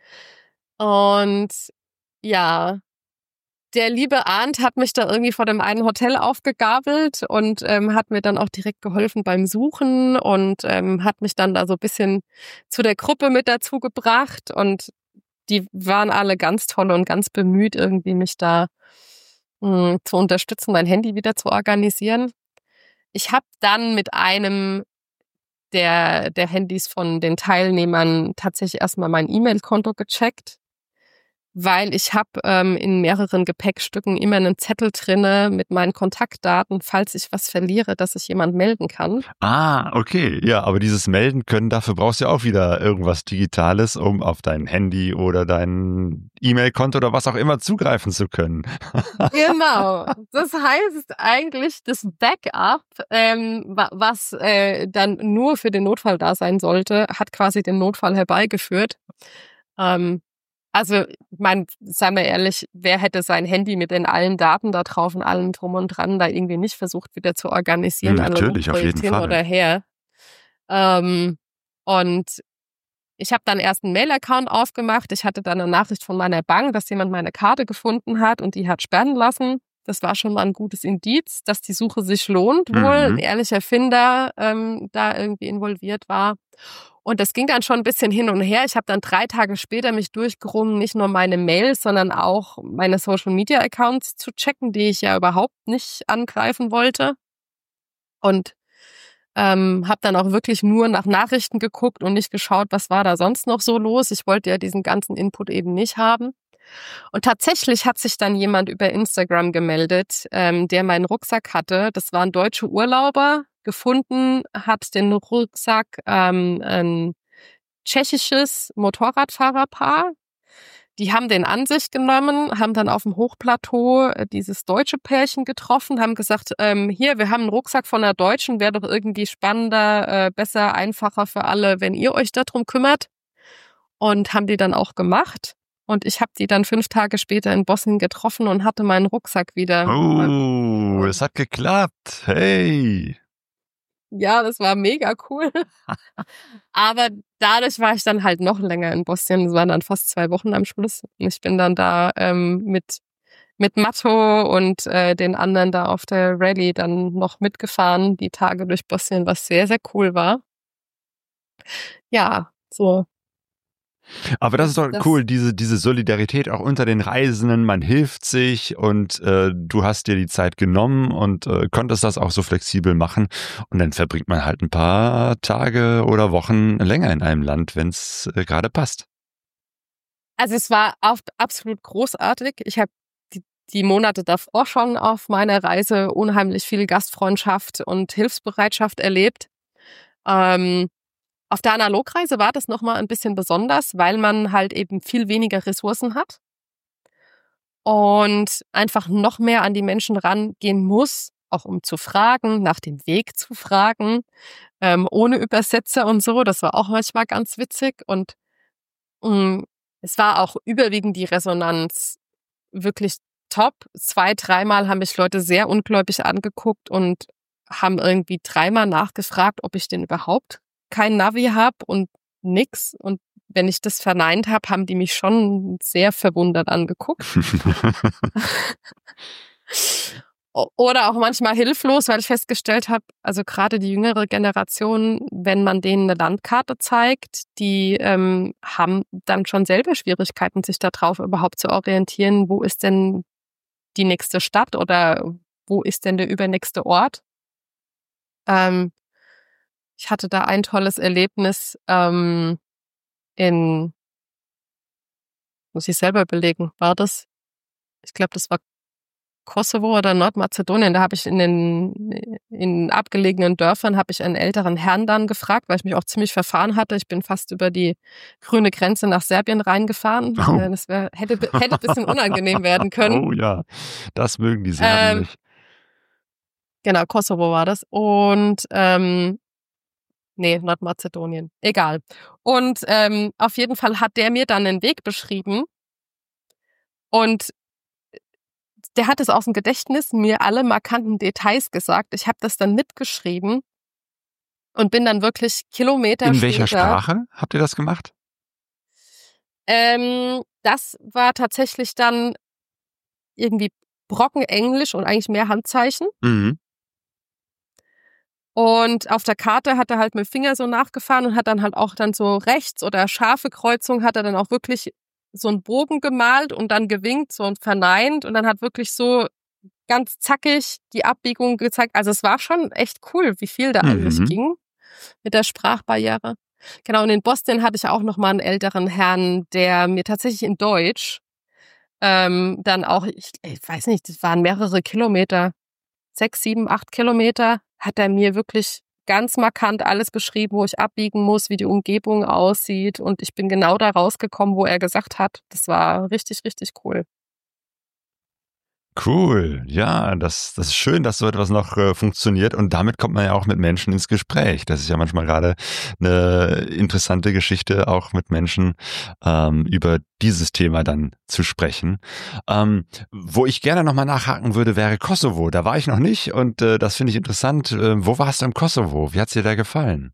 Und ja, der liebe Arndt hat mich da irgendwie vor dem einen Hotel aufgegabelt und ähm, hat mir dann auch direkt geholfen beim Suchen und ähm, hat mich dann da so ein bisschen zu der Gruppe mit dazu gebracht. Und die waren alle ganz toll und ganz bemüht, irgendwie mich da mh, zu unterstützen, mein Handy wieder zu organisieren. Ich habe dann mit einem der, der Handys von den Teilnehmern tatsächlich erstmal mein E-Mail-Konto gecheckt, weil ich habe ähm, in mehreren Gepäckstücken immer einen Zettel drinne mit meinen Kontaktdaten, falls ich was verliere, dass sich jemand melden kann. Ah, okay. Ja, aber dieses Melden können, dafür brauchst du ja auch wieder irgendwas Digitales, um auf dein Handy oder dein E-Mail-Konto oder was auch immer zugreifen zu können. Genau. Das heißt eigentlich, das Backup, ähm, wa- was äh, dann nur für den Notfall da sein sollte, hat quasi den Notfall herbeigeführt. Ähm, also, ich meine, seien wir ehrlich, wer hätte sein Handy mit den allen Daten da drauf und allem drum und dran da irgendwie nicht versucht, wieder zu organisieren, Natürlich, analog auf jeden projektieren Fall. oder her. Ähm, und ich habe dann erst einen Mail-Account aufgemacht. Ich hatte dann eine Nachricht von meiner Bank, dass jemand meine Karte gefunden hat und die hat sperren lassen. Das war schon mal ein gutes Indiz, dass die Suche sich lohnt, wohl ein Mhm. ehrlicher Finder ähm, da irgendwie involviert war. Und das ging dann schon ein bisschen hin und her. Ich habe dann drei Tage später mich durchgerungen, nicht nur meine Mails, sondern auch meine Social-Media-Accounts zu checken, die ich ja überhaupt nicht angreifen wollte. Und Ähm, habe dann auch wirklich nur nach Nachrichten geguckt und nicht geschaut, was war da sonst noch so los. Ich wollte ja diesen ganzen Input eben nicht haben. Und tatsächlich hat sich dann jemand über Instagram gemeldet, ähm, der meinen Rucksack hatte. Das waren deutsche Urlauber. Gefunden hat den Rucksack ähm, ein tschechisches Motorradfahrerpaar. Die haben den an sich genommen, haben dann auf dem Hochplateau dieses deutsche Pärchen getroffen, haben gesagt, ähm, hier, wir haben einen Rucksack von einer Deutschen, wäre doch irgendwie spannender, äh, besser, einfacher für alle, wenn ihr euch darum kümmert. Und haben die dann auch gemacht. Und ich habe die dann fünf Tage später in Bosnien getroffen und hatte meinen Rucksack wieder. Oh, es hat geklappt. Hey. Ja, das war mega cool. Aber dadurch war ich dann halt noch länger in Bosnien. Es waren dann fast zwei Wochen am Schluss. Und ich bin dann da ähm, mit mit Matto und äh, den anderen da auf der Rallye dann noch mitgefahren, die Tage durch Bosnien, was sehr, sehr cool war. Ja, so. Aber das ist doch Das- cool, diese, diese Solidarität auch unter den Reisenden. Man hilft sich und äh, du hast dir die Zeit genommen und äh, konntest das auch so flexibel machen. Und dann verbringt man halt ein paar Tage oder Wochen länger in einem Land, wenn es äh, gerade passt. Also es war auf, absolut großartig. Ich habe die, die Monate davor schon auf meiner Reise unheimlich viel Gastfreundschaft und Hilfsbereitschaft erlebt. Ähm, auf der Analogreise war das nochmal ein bisschen besonders, weil man halt eben viel weniger Ressourcen hat und einfach noch mehr an die Menschen rangehen muss, auch um zu fragen, nach dem Weg zu fragen, ähm, ohne Übersetzer und so. Das war auch manchmal ganz witzig und mh, es war auch überwiegend die Resonanz wirklich top. Zwei, dreimal haben mich Leute sehr ungläubig angeguckt und haben irgendwie dreimal nachgefragt, ob ich denn überhaupt kein Navi habe und nix. Und wenn ich das verneint habe, haben die mich schon sehr verwundert angeguckt. Oder auch manchmal hilflos, weil ich festgestellt habe, also gerade die jüngere Generation, wenn man denen eine Landkarte zeigt, die ähm, haben dann schon selber Schwierigkeiten, sich darauf überhaupt zu orientieren, wo ist denn die nächste Stadt oder wo ist denn der übernächste Ort. Ähm, ich hatte da ein tolles Erlebnis ähm, in, muss ich selber überlegen, war das? Ich glaube, das war Kosovo oder Nordmazedonien. Da habe ich in den in abgelegenen Dörfern habe ich einen älteren Herrn dann gefragt, weil ich mich auch ziemlich verfahren hatte. Ich bin fast über die grüne Grenze nach Serbien reingefahren. Oh. Das wär, hätte hätte ein bisschen unangenehm werden können. Oh ja, das mögen die Serben Ähm, nicht. Genau, Kosovo war das. Und ähm, nee, Nordmazedonien. Egal. Und ähm, auf jeden Fall hat der mir dann einen Weg beschrieben. Und der hat es aus dem Gedächtnis mir alle markanten Details gesagt. Ich habe das dann mitgeschrieben und bin dann wirklich Kilometer In später. welcher Sprache habt ihr das gemacht? Ähm, das war tatsächlich dann irgendwie Brocken Englisch und eigentlich mehr Handzeichen. Mhm. Und auf der Karte hat er halt mit dem Finger so nachgefahren und hat dann halt auch dann so rechts oder scharfe Kreuzung hat er dann auch wirklich so einen Bogen gemalt und dann gewinkt so und verneint und dann hat wirklich so ganz zackig die Abbiegung gezeigt. Also es war schon echt cool, wie viel da eigentlich Mhm. ging mit der Sprachbarriere. Genau, und in Bosnien hatte ich auch noch mal einen älteren Herrn, der mir tatsächlich in Deutsch ähm, dann auch, ich, ich weiß nicht, das waren mehrere Kilometer, sechs, sieben, acht Kilometer, hat er mir wirklich ganz markant alles beschrieben, wo ich abbiegen muss, wie die Umgebung aussieht. Und ich bin genau da rausgekommen, wo er gesagt hat. Das war richtig, richtig cool. Cool, ja, das, das ist schön, dass so etwas noch äh, funktioniert und damit kommt man ja auch mit Menschen ins Gespräch. Das ist ja manchmal gerade eine interessante Geschichte, auch mit Menschen ähm, über dieses Thema dann zu sprechen. Ähm, wo ich gerne nochmal nachhaken würde, wäre Kosovo. Da war ich noch nicht und äh, das finde ich interessant. Äh, wo warst du im Kosovo? Wie hat's dir da gefallen?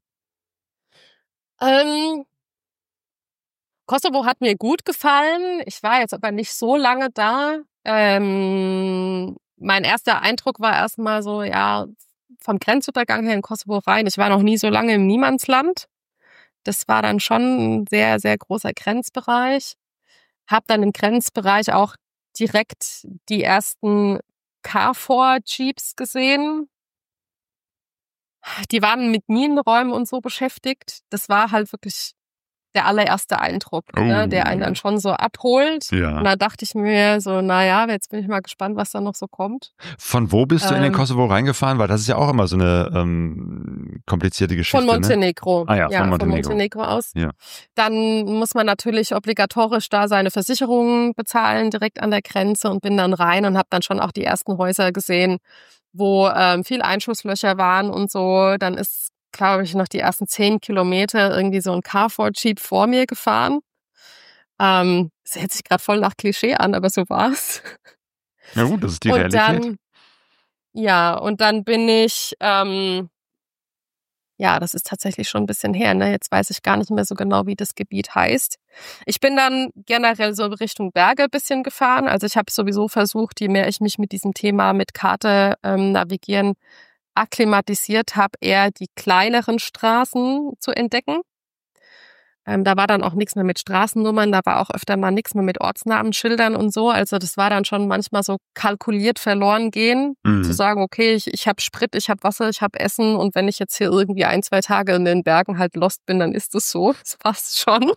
Ähm, Kosovo hat mir gut gefallen. Ich war jetzt aber nicht so lange da. Ähm, mein erster Eindruck war erstmal so, ja, vom Grenzübergang her in Kosovo rein. Ich war noch nie so lange im Niemandsland. Das war dann schon ein sehr, sehr großer Grenzbereich. Hab dann im Grenzbereich auch direkt die ersten K vier Jeeps gesehen. Die waren mit Minenräumen und so beschäftigt. Das war halt wirklich der allererste Eindruck, Oh. ne, der einen dann schon so abholt. Ja. Und da dachte ich mir so, naja, jetzt bin ich mal gespannt, was da noch so kommt. Von wo bist du in den Ähm, Kosovo reingefahren? Weil das ist ja auch immer so eine ähm, komplizierte Geschichte. Von Montenegro. Ne? Ah ja, von ja, Montenegro. von Montenegro aus. Ja. Dann muss man natürlich obligatorisch da seine Versicherung bezahlen, direkt an der Grenze, und bin dann rein und habe dann schon auch die ersten Häuser gesehen, wo ähm, viel Einschusslöcher waren und so. Dann ist, glaube ich, noch die ersten zehn Kilometer irgendwie so ein Carford-Jeep vor mir gefahren. Ähm, das hört sich gerade voll nach Klischee an, aber so war's. Ja gut, das ist die und Realität. dann, ja, und dann bin ich, ähm, ja, das ist tatsächlich schon ein bisschen her, ne? Jetzt weiß ich gar nicht mehr so genau, wie das Gebiet heißt. Ich bin dann generell so Richtung Berge ein bisschen gefahren. Also ich habe sowieso versucht, je mehr ich mich mit diesem Thema mit Karte ähm, navigieren akklimatisiert habe, eher die kleineren Straßen zu entdecken. Ähm, da war dann auch nichts mehr mit Straßennummern, da war auch öfter mal nichts mehr mit Ortsnamenschildern und so. Also das war dann schon manchmal so kalkuliert verloren gehen, Mhm. zu sagen, okay, ich, ich habe Sprit, ich habe Wasser, ich habe Essen, und wenn ich jetzt hier irgendwie ein, zwei Tage in den Bergen halt lost bin, dann ist es so. Das passt schon.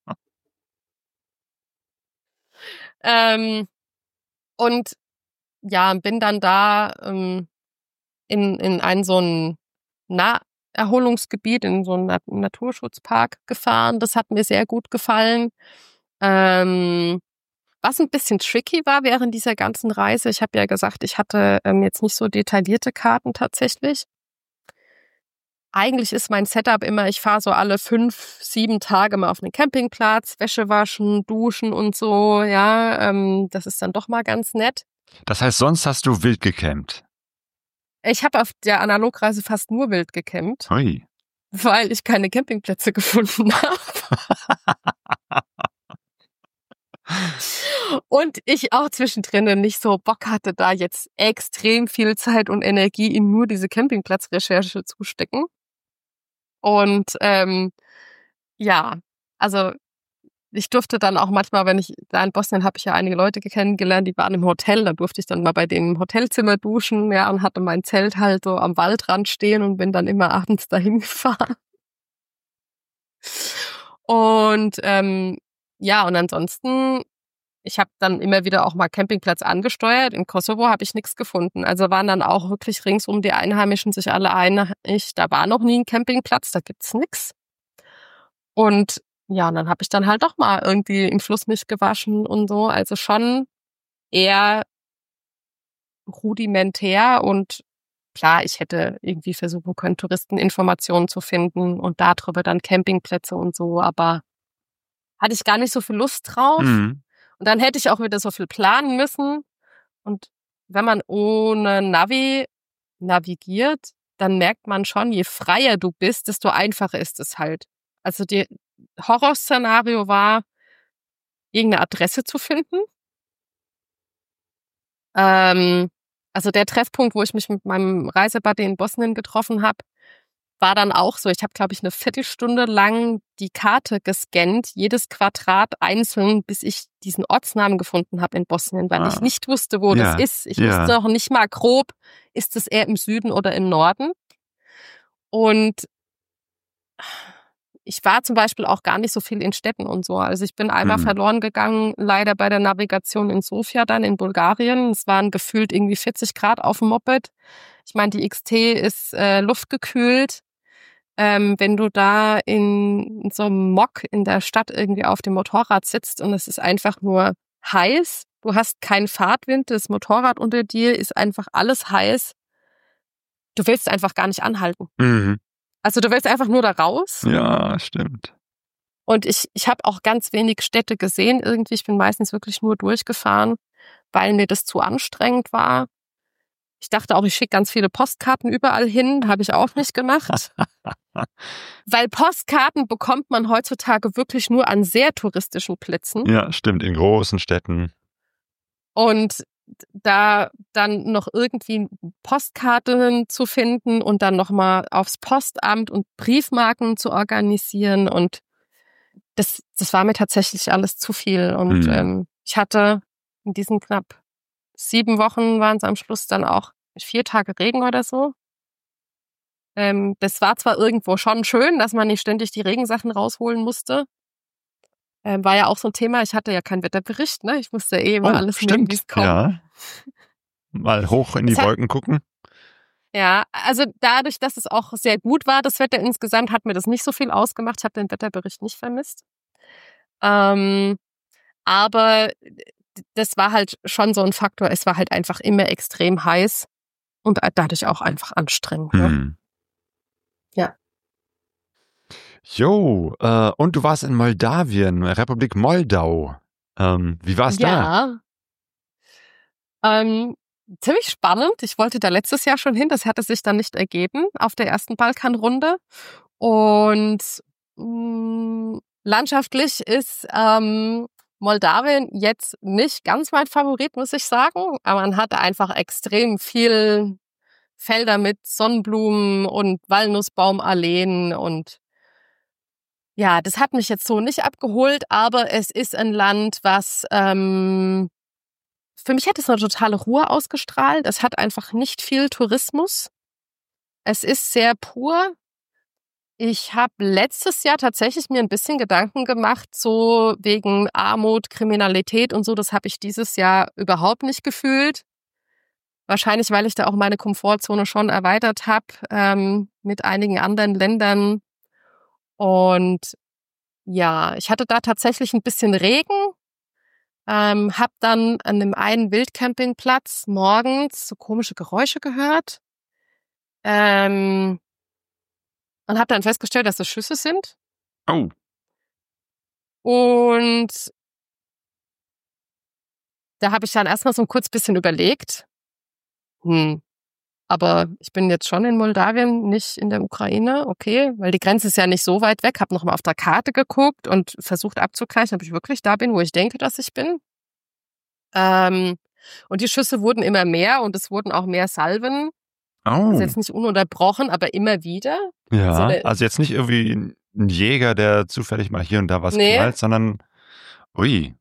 ähm, und ja, bin dann da ähm, in, in ein so ein Naherholungsgebiet, in so einen Nat- Naturschutzpark gefahren. Das hat mir sehr gut gefallen. Ähm, was ein bisschen tricky war während dieser ganzen Reise, ich habe ja gesagt, ich hatte ähm, jetzt nicht so detaillierte Karten tatsächlich. Eigentlich ist mein Setup immer, ich fahre so alle fünf, sieben Tage mal auf einen Campingplatz, Wäsche waschen, duschen und so. Ja, ähm, das ist dann doch mal ganz nett. Das heißt, sonst hast du wild gecampt. Ich habe auf der Analogreise fast nur wild gecampt, Hui. weil ich keine Campingplätze gefunden habe. Und ich auch zwischendrin nicht so Bock hatte, da jetzt extrem viel Zeit und Energie in nur diese Campingplatzrecherche zu stecken. Und ähm, ja, also ich durfte dann auch manchmal, wenn ich da in Bosnien habe ich ja einige Leute kennengelernt, die waren im Hotel, da durfte ich dann mal bei denen im Hotelzimmer duschen, ja, und hatte mein Zelt halt so am Waldrand stehen und bin dann immer abends dahin gefahren. Und ähm, ja, und ansonsten, ich habe dann immer wieder auch mal Campingplatz angesteuert. In Kosovo habe ich nichts gefunden. Also waren dann auch wirklich ringsum die Einheimischen sich alle einig, da war noch nie ein Campingplatz, da gibt's nix. Und ja, und dann habe ich dann halt doch mal irgendwie im Fluss mich gewaschen und so. Also schon eher rudimentär, und klar, ich hätte irgendwie versuchen können, Touristeninformationen zu finden und darüber dann Campingplätze und so, aber hatte ich gar nicht so viel Lust drauf. Mhm. Und dann hätte ich auch wieder so viel planen müssen. Und wenn man ohne Navi navigiert, dann merkt man schon, je freier du bist, desto einfacher ist es halt. Also die Horrorszenario war, irgendeine Adresse zu finden. Ähm, also der Treffpunkt, wo ich mich mit meinem Reisebuddy in Bosnien getroffen habe, war dann auch so. Ich habe, glaube ich, eine Viertelstunde lang die Karte gescannt, jedes Quadrat einzeln, bis ich diesen Ortsnamen gefunden habe in Bosnien, weil Ah. ich nicht wusste, wo Ja, das ist. Ich ja. wusste noch nicht mal grob, ist es eher im Süden oder im Norden. Und ich war zum Beispiel auch gar nicht so viel in Städten und so. Also ich bin einmal Mhm. verloren gegangen, leider bei der Navigation in Sofia dann in Bulgarien. Es waren gefühlt irgendwie vierzig Grad auf dem Moped. Ich meine, die X T ist äh, luftgekühlt. Ähm, wenn du da in so einem Mock in der Stadt irgendwie auf dem Motorrad sitzt und es ist einfach nur heiß, du hast keinen Fahrtwind, das Motorrad unter dir ist einfach alles heiß. Du willst einfach gar nicht anhalten. Mhm. Also du willst einfach nur da raus. Ja, stimmt. Und ich, ich habe auch ganz wenig Städte gesehen irgendwie. Ich bin meistens wirklich nur durchgefahren, weil mir das zu anstrengend war. Ich dachte auch, ich schicke ganz viele Postkarten überall hin. Habe ich auch nicht gemacht. Weil Postkarten bekommt man heutzutage wirklich nur an sehr touristischen Plätzen. Ja, stimmt, in großen Städten. Und da dann noch irgendwie Postkarten zu finden und dann nochmal aufs Postamt und Briefmarken zu organisieren, und das, das war mir tatsächlich alles zu viel. Und Mhm. ähm, ich hatte in diesen knapp sieben Wochen waren es am Schluss dann auch vier Tage Regen oder so. Ähm, das war zwar irgendwo schon schön, dass man nicht ständig die Regensachen rausholen musste. Ähm, war ja auch so ein Thema. Ich hatte ja keinen Wetterbericht, ne? Ich musste eh immer Oh, alles nehmen, wie es stimmt. kommt. Ja. Mal hoch in die Es hat, Wolken gucken. ja, also dadurch, dass es auch sehr gut war, das Wetter insgesamt, hat mir das nicht so viel ausgemacht. Ich habe den Wetterbericht nicht vermisst. Ähm, aber das war halt schon so ein Faktor. Es war halt einfach immer extrem heiß und dadurch auch einfach anstrengend. Ne? Hm. Ja. Jo, äh, und du warst in Moldawien, Republik Moldau. Ähm, wie war's da? Ja. Ähm, ziemlich spannend. Ich wollte da letztes Jahr schon hin. Das hatte sich dann nicht ergeben auf der ersten Balkanrunde. Und mh, landschaftlich ist ähm, Moldawien jetzt nicht ganz mein Favorit, muss ich sagen. Aber man hat einfach extrem viel Felder mit Sonnenblumen und Walnussbaumalleen und ja, das hat mich jetzt so nicht abgeholt, aber es ist ein Land, was ähm, für mich hat es eine totale Ruhe ausgestrahlt. Es hat einfach nicht viel Tourismus. Es ist sehr pur. Ich habe letztes Jahr tatsächlich mir ein bisschen Gedanken gemacht, so wegen Armut, Kriminalität und so. Das habe ich dieses Jahr überhaupt nicht gefühlt. Wahrscheinlich, weil ich da auch meine Komfortzone schon erweitert habe ähm, mit einigen anderen Ländern. Und ja, ich hatte da tatsächlich ein bisschen Regen. Ähm, hab dann an dem einen Wildcampingplatz morgens so komische Geräusche gehört ähm, und habe dann festgestellt, dass das Schüsse sind. Oh. Und da habe ich dann erstmal so ein kurz bisschen überlegt, hm, aber ich bin jetzt schon in Moldawien, nicht in der Ukraine, okay, weil die Grenze ist ja nicht so weit weg. Habe nochmal auf der Karte geguckt und versucht abzugleichen, ob ich wirklich da bin, wo ich denke, dass ich bin. Ähm, und die Schüsse wurden immer mehr und es wurden auch mehr Salven. Oh. Also jetzt nicht ununterbrochen, aber immer wieder. Ja, So eine, also jetzt nicht irgendwie ein Jäger, der zufällig mal hier und da was Nee. knallt, sondern ui.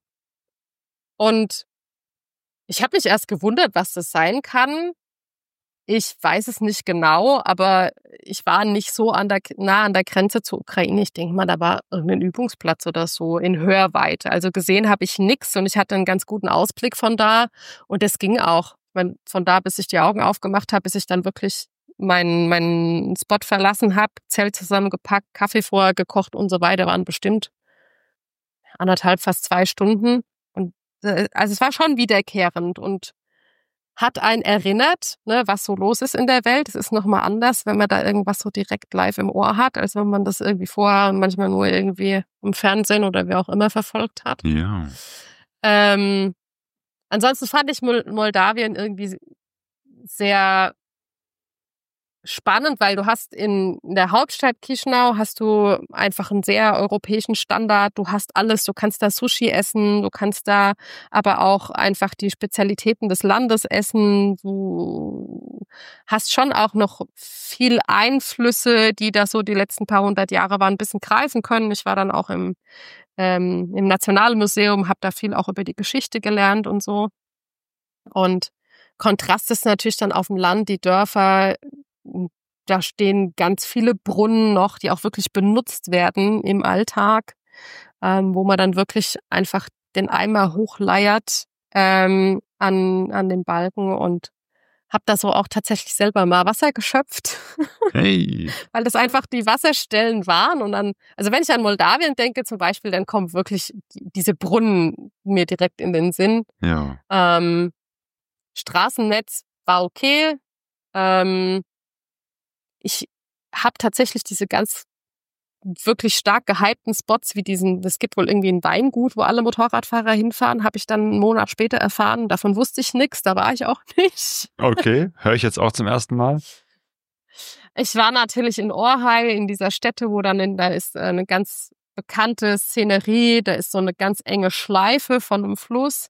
Und ich habe mich erst gewundert, was das sein kann. Ich weiß es nicht genau, aber ich war nicht so an der, nah an der Grenze zur Ukraine. Ich denke mal, da war irgendein Übungsplatz oder so in Hörweite. Also gesehen habe ich nichts und ich hatte einen ganz guten Ausblick von da. Und das ging auch. Ich meine, von da, bis ich die Augen aufgemacht habe, bis ich dann wirklich meinen, meinen Spot verlassen habe, Zelt zusammengepackt, Kaffee vorher gekocht und so weiter, waren bestimmt anderthalb, fast zwei Stunden. Und äh, also es war schon wiederkehrend und hat einen erinnert, ne, was so los ist in der Welt. Es ist nochmal anders, wenn man da irgendwas so direkt live im Ohr hat, als wenn man das irgendwie vorher manchmal nur irgendwie im Fernsehen oder wer auch immer verfolgt hat. Ja. Ähm, ansonsten fand ich Moldawien irgendwie sehr spannend, weil du hast in der Hauptstadt Chișinău hast du einfach einen sehr europäischen Standard. Du hast alles, du kannst da Sushi essen, du kannst da aber auch einfach die Spezialitäten des Landes essen. Du hast schon auch noch viel Einflüsse, die da so die letzten paar hundert Jahre waren, ein bisschen greifen können. Ich war dann auch im, ähm, im Nationalmuseum, habe da viel auch über die Geschichte gelernt und so. Und Kontrast ist natürlich dann auf dem Land, die Dörfer, da stehen ganz viele Brunnen noch, die auch wirklich benutzt werden im Alltag, ähm, wo man dann wirklich einfach den Eimer hochleiert ähm, an, an den Balken und habe da so auch tatsächlich selber mal Wasser geschöpft. Hey. Weil das einfach die Wasserstellen waren. Und dann, also wenn ich an Moldawien denke zum Beispiel, dann kommen wirklich diese Brunnen mir direkt in den Sinn. Ja. Ähm, Straßennetz war okay. Ähm, ich habe tatsächlich diese ganz wirklich stark gehypten Spots wie diesen, es gibt wohl irgendwie ein Weingut, wo alle Motorradfahrer hinfahren, habe ich dann einen Monat später erfahren. Davon wusste ich nichts, da war ich auch nicht. Okay, höre ich jetzt auch zum ersten Mal. Ich war natürlich in Orhei, in dieser Stätte, wo dann in, da ist eine ganz bekannte Szenerie, da ist so eine ganz enge Schleife von einem Fluss,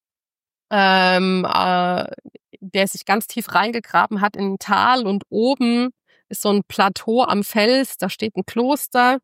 ähm, äh, der sich ganz tief reingegraben hat in ein Tal und oben ist so ein Plateau am Fels, da steht ein Kloster.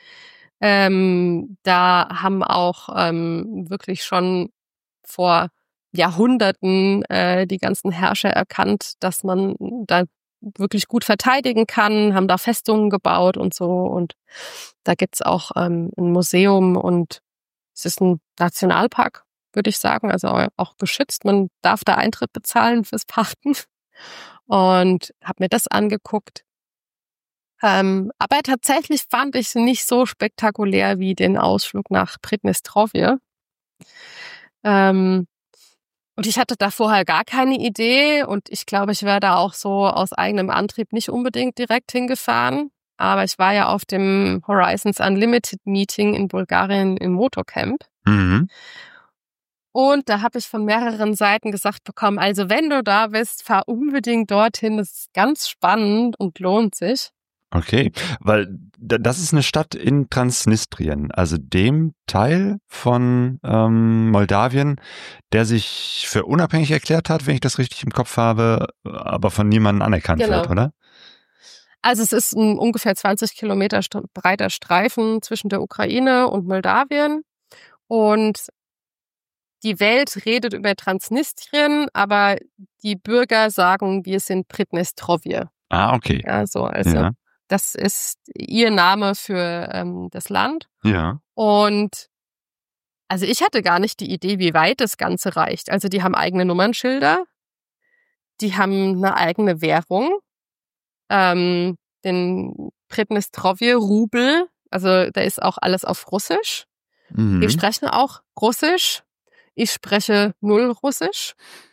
Ähm, da haben auch ähm, wirklich schon vor Jahrhunderten äh, die ganzen Herrscher erkannt, dass man da wirklich gut verteidigen kann, haben da Festungen gebaut und so. Und da gibt's auch ähm, ein Museum und es ist ein Nationalpark, würde ich sagen, also auch geschützt. Man darf da Eintritt bezahlen fürs Pachten und habe mir das angeguckt. Ähm, aber tatsächlich fand ich es nicht so spektakulär wie den Ausflug nach Pridnestrovje. Ähm, und ich hatte da vorher gar keine Idee und ich glaube, ich wäre da auch so aus eigenem Antrieb nicht unbedingt direkt hingefahren. Aber ich war ja auf dem Horizons Unlimited Meeting in Bulgarien im Motorcamp. Mhm. Und da habe ich von mehreren Seiten gesagt bekommen, also wenn du da bist, fahr unbedingt dorthin. Das ist ganz spannend und lohnt sich. Okay, weil d- das ist eine Stadt in Transnistrien, also dem Teil von ähm, Moldawien, der sich für unabhängig erklärt hat, wenn ich das richtig im Kopf habe, aber von niemandem anerkannt Genau. wird, oder? Also es ist ein ungefähr zwanzig Kilometer st- breiter Streifen zwischen der Ukraine und Moldawien. Und die Welt redet über Transnistrien, aber die Bürger sagen, wir sind Pridnestrovje. Ah, okay. Ja, so, also Ja, das ist ihr Name für ähm, das Land. ja. Und also ich hatte gar nicht die Idee, wie weit das Ganze reicht. Also die haben eigene Nummernschilder, die haben eine eigene Währung, ähm, den Pridnestrovje-Rubel, also da ist auch alles auf Russisch. Mhm. Wir sprechen auch Russisch. Ich spreche null Russisch.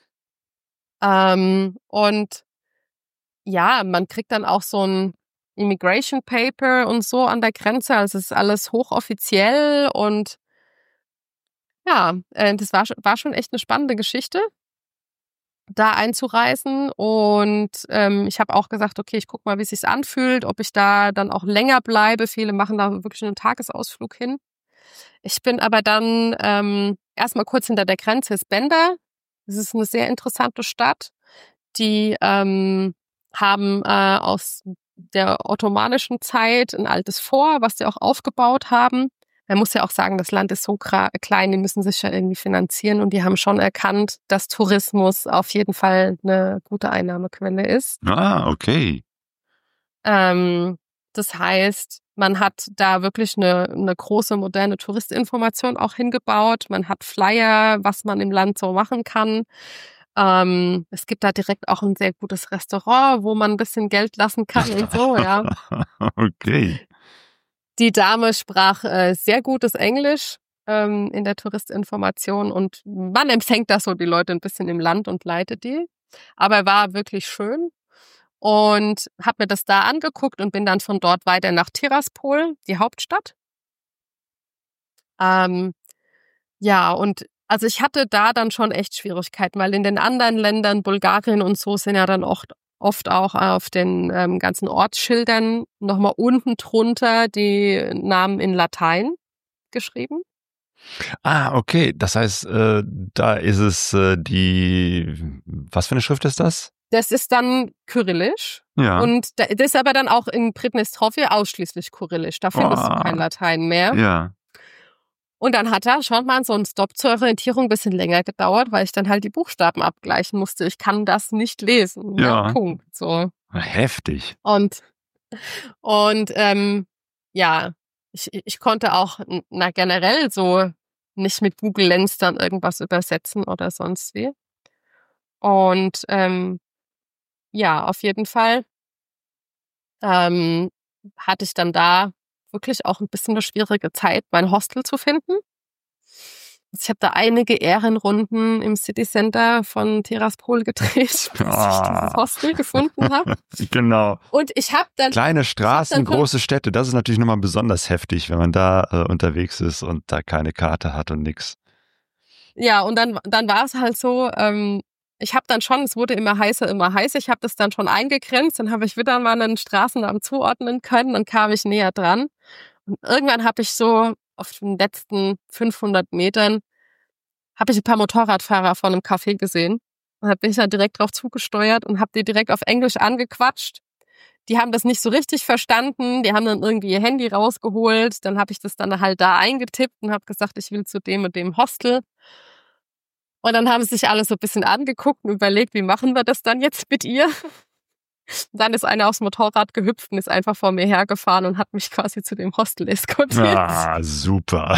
Ähm, und ja, man kriegt dann auch so ein Immigration Paper und so an der Grenze. Also es ist alles hochoffiziell und ja, äh, das war, schon- war schon echt eine spannende Geschichte, da einzureisen. Und ähm, ich habe auch gesagt, okay, ich guck mal, wie es sich anfühlt, ob ich da dann auch länger bleibe. Viele machen da wirklich einen Tagesausflug hin. Ich bin aber dann ähm, erstmal kurz hinter der Grenze ist Bender. Das ist eine sehr interessante Stadt. Die ähm, haben äh, aus der ottomanischen Zeit ein altes Fort, was sie auch aufgebaut haben. Man muss ja auch sagen, das Land ist so gra- klein, die müssen sich ja irgendwie finanzieren und die haben schon erkannt, dass Tourismus auf jeden Fall eine gute Einnahmequelle ist. Ah, okay. Ähm, das heißt, man hat da wirklich eine, eine große moderne Touristinformation auch hingebaut. Man hat Flyer, was man im Land so machen kann. Ähm, es gibt da direkt auch ein sehr gutes Restaurant, wo man ein bisschen Geld lassen kann und so, ja. Okay. Die Dame sprach äh, sehr gutes Englisch ähm, in der Touristinformation und man empfängt da so die Leute ein bisschen im Land und leitet die. Aber war wirklich schön. Und habe mir das da angeguckt und bin dann von dort weiter nach Tiraspol, die Hauptstadt. Ähm, ja, und also ich hatte da dann schon echt Schwierigkeiten, weil in den anderen Ländern, Bulgarien und so, sind ja dann oft, oft auch auf den ähm, ganzen Ortsschildern nochmal unten drunter die Namen in Latein geschrieben. Ah, okay. Das heißt, äh, da ist es äh, die, was für eine Schrift ist das? Das ist dann Kyrillisch. Ja. Und da- das ist aber dann auch in Pridnestrovje ausschließlich Kyrillisch. Da findest Oh. du kein Latein mehr. Ja. Und dann hat da schon mal so ein Stopp zur Orientierung ein bisschen länger gedauert, weil ich dann halt die Buchstaben abgleichen musste. Ich kann das nicht lesen. Ja. Punkt. So. Heftig. Und, und ähm, ja, ich, ich konnte auch na, generell so nicht mit Google Lens dann irgendwas übersetzen oder sonst wie. Und ähm, ja, auf jeden Fall ähm, hatte ich dann da wirklich auch ein bisschen eine schwierige Zeit, mein Hostel zu finden. Ich habe da einige Ehrenrunden im City Center von Tiraspol gedreht, bis ich Ah. dieses Hostel gefunden habe. Genau. Und ich habe dann Kleine Straßen, dann- große Städte, das ist natürlich nochmal besonders heftig, wenn man da äh, unterwegs ist und da keine Karte hat und nix. Ja, und dann, dann war es halt so, ähm, ich habe dann schon, es wurde immer heißer, immer heißer, ich habe das dann schon eingegrenzt, dann habe ich wieder mal einen Straßennamen zuordnen können, dann kam ich näher dran. Und irgendwann habe ich so auf den letzten fünfhundert Metern, habe ich ein paar Motorradfahrer vor einem Café gesehen. Und habe mich dann direkt drauf zugesteuert und habe die direkt auf Englisch angequatscht. Die haben das nicht so richtig verstanden, die haben dann irgendwie ihr Handy rausgeholt, dann habe ich das dann halt da eingetippt und habe gesagt, ich will zu dem und dem Hostel. Und dann haben sie sich alle so ein bisschen angeguckt und überlegt, wie machen wir das dann jetzt mit ihr? Dann ist einer aufs Motorrad gehüpft und ist einfach vor mir hergefahren und hat mich quasi zu dem Hostel eskortiert. Ah, super.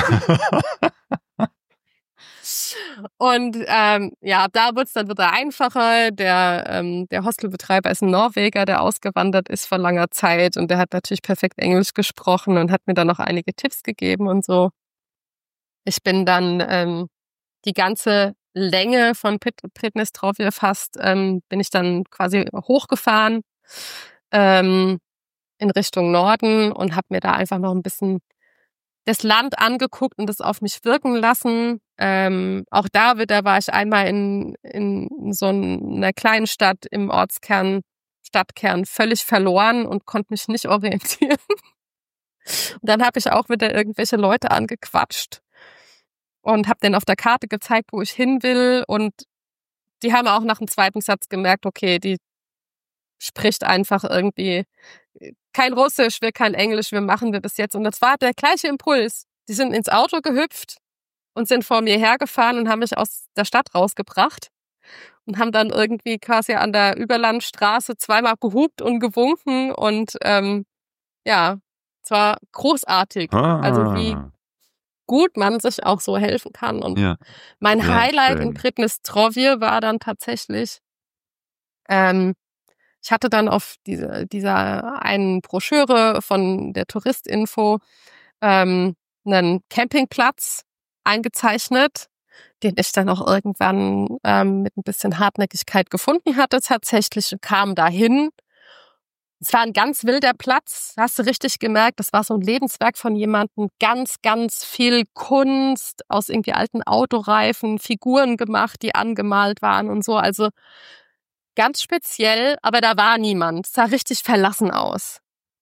Und ähm, ja, da wird es dann wieder einfacher. Der, ähm, der Hostelbetreiber ist ein Norweger, der ausgewandert ist vor langer Zeit und der hat natürlich perfekt Englisch gesprochen und hat mir dann noch einige Tipps gegeben und so. Ich bin dann ähm, die ganze Länge von Pridnestrovje fast, ähm, bin ich dann quasi hochgefahren ähm, in Richtung Norden und habe mir da einfach noch ein bisschen das Land angeguckt und das auf mich wirken lassen. Ähm, auch da wieder war ich einmal in, in so einer kleinen Stadt im Ortskern, Stadtkern völlig verloren und konnte mich nicht orientieren. Und dann habe ich auch wieder irgendwelche Leute angequatscht und habe denen auf der Karte gezeigt, wo ich hin will. Und die haben auch nach dem zweiten Satz gemerkt, okay, die spricht einfach irgendwie kein Russisch, wir kein Englisch, wir machen wir das jetzt. Und das war der gleiche Impuls. Die sind ins Auto gehüpft und sind vor mir hergefahren und haben mich aus der Stadt rausgebracht und haben dann irgendwie quasi an der Überlandstraße zweimal gehupt und gewunken und ähm, ja, es war großartig. Ah. Also wie gut man sich auch so helfen kann. Und Ja. mein Sehr Highlight schön. in Pridnestrovje war dann tatsächlich, ähm, ich hatte dann auf diese, dieser einen Broschüre von der Touristinfo ähm, einen Campingplatz eingezeichnet, den ich dann auch irgendwann ähm, mit ein bisschen Hartnäckigkeit gefunden hatte tatsächlich und kam dahin. Es war ein ganz wilder Platz, hast du richtig gemerkt, das war so ein Lebenswerk von jemandem, ganz, ganz viel Kunst aus irgendwie alten Autoreifen, Figuren gemacht, die angemalt waren und so, also ganz speziell, aber da war niemand. Es sah richtig verlassen aus.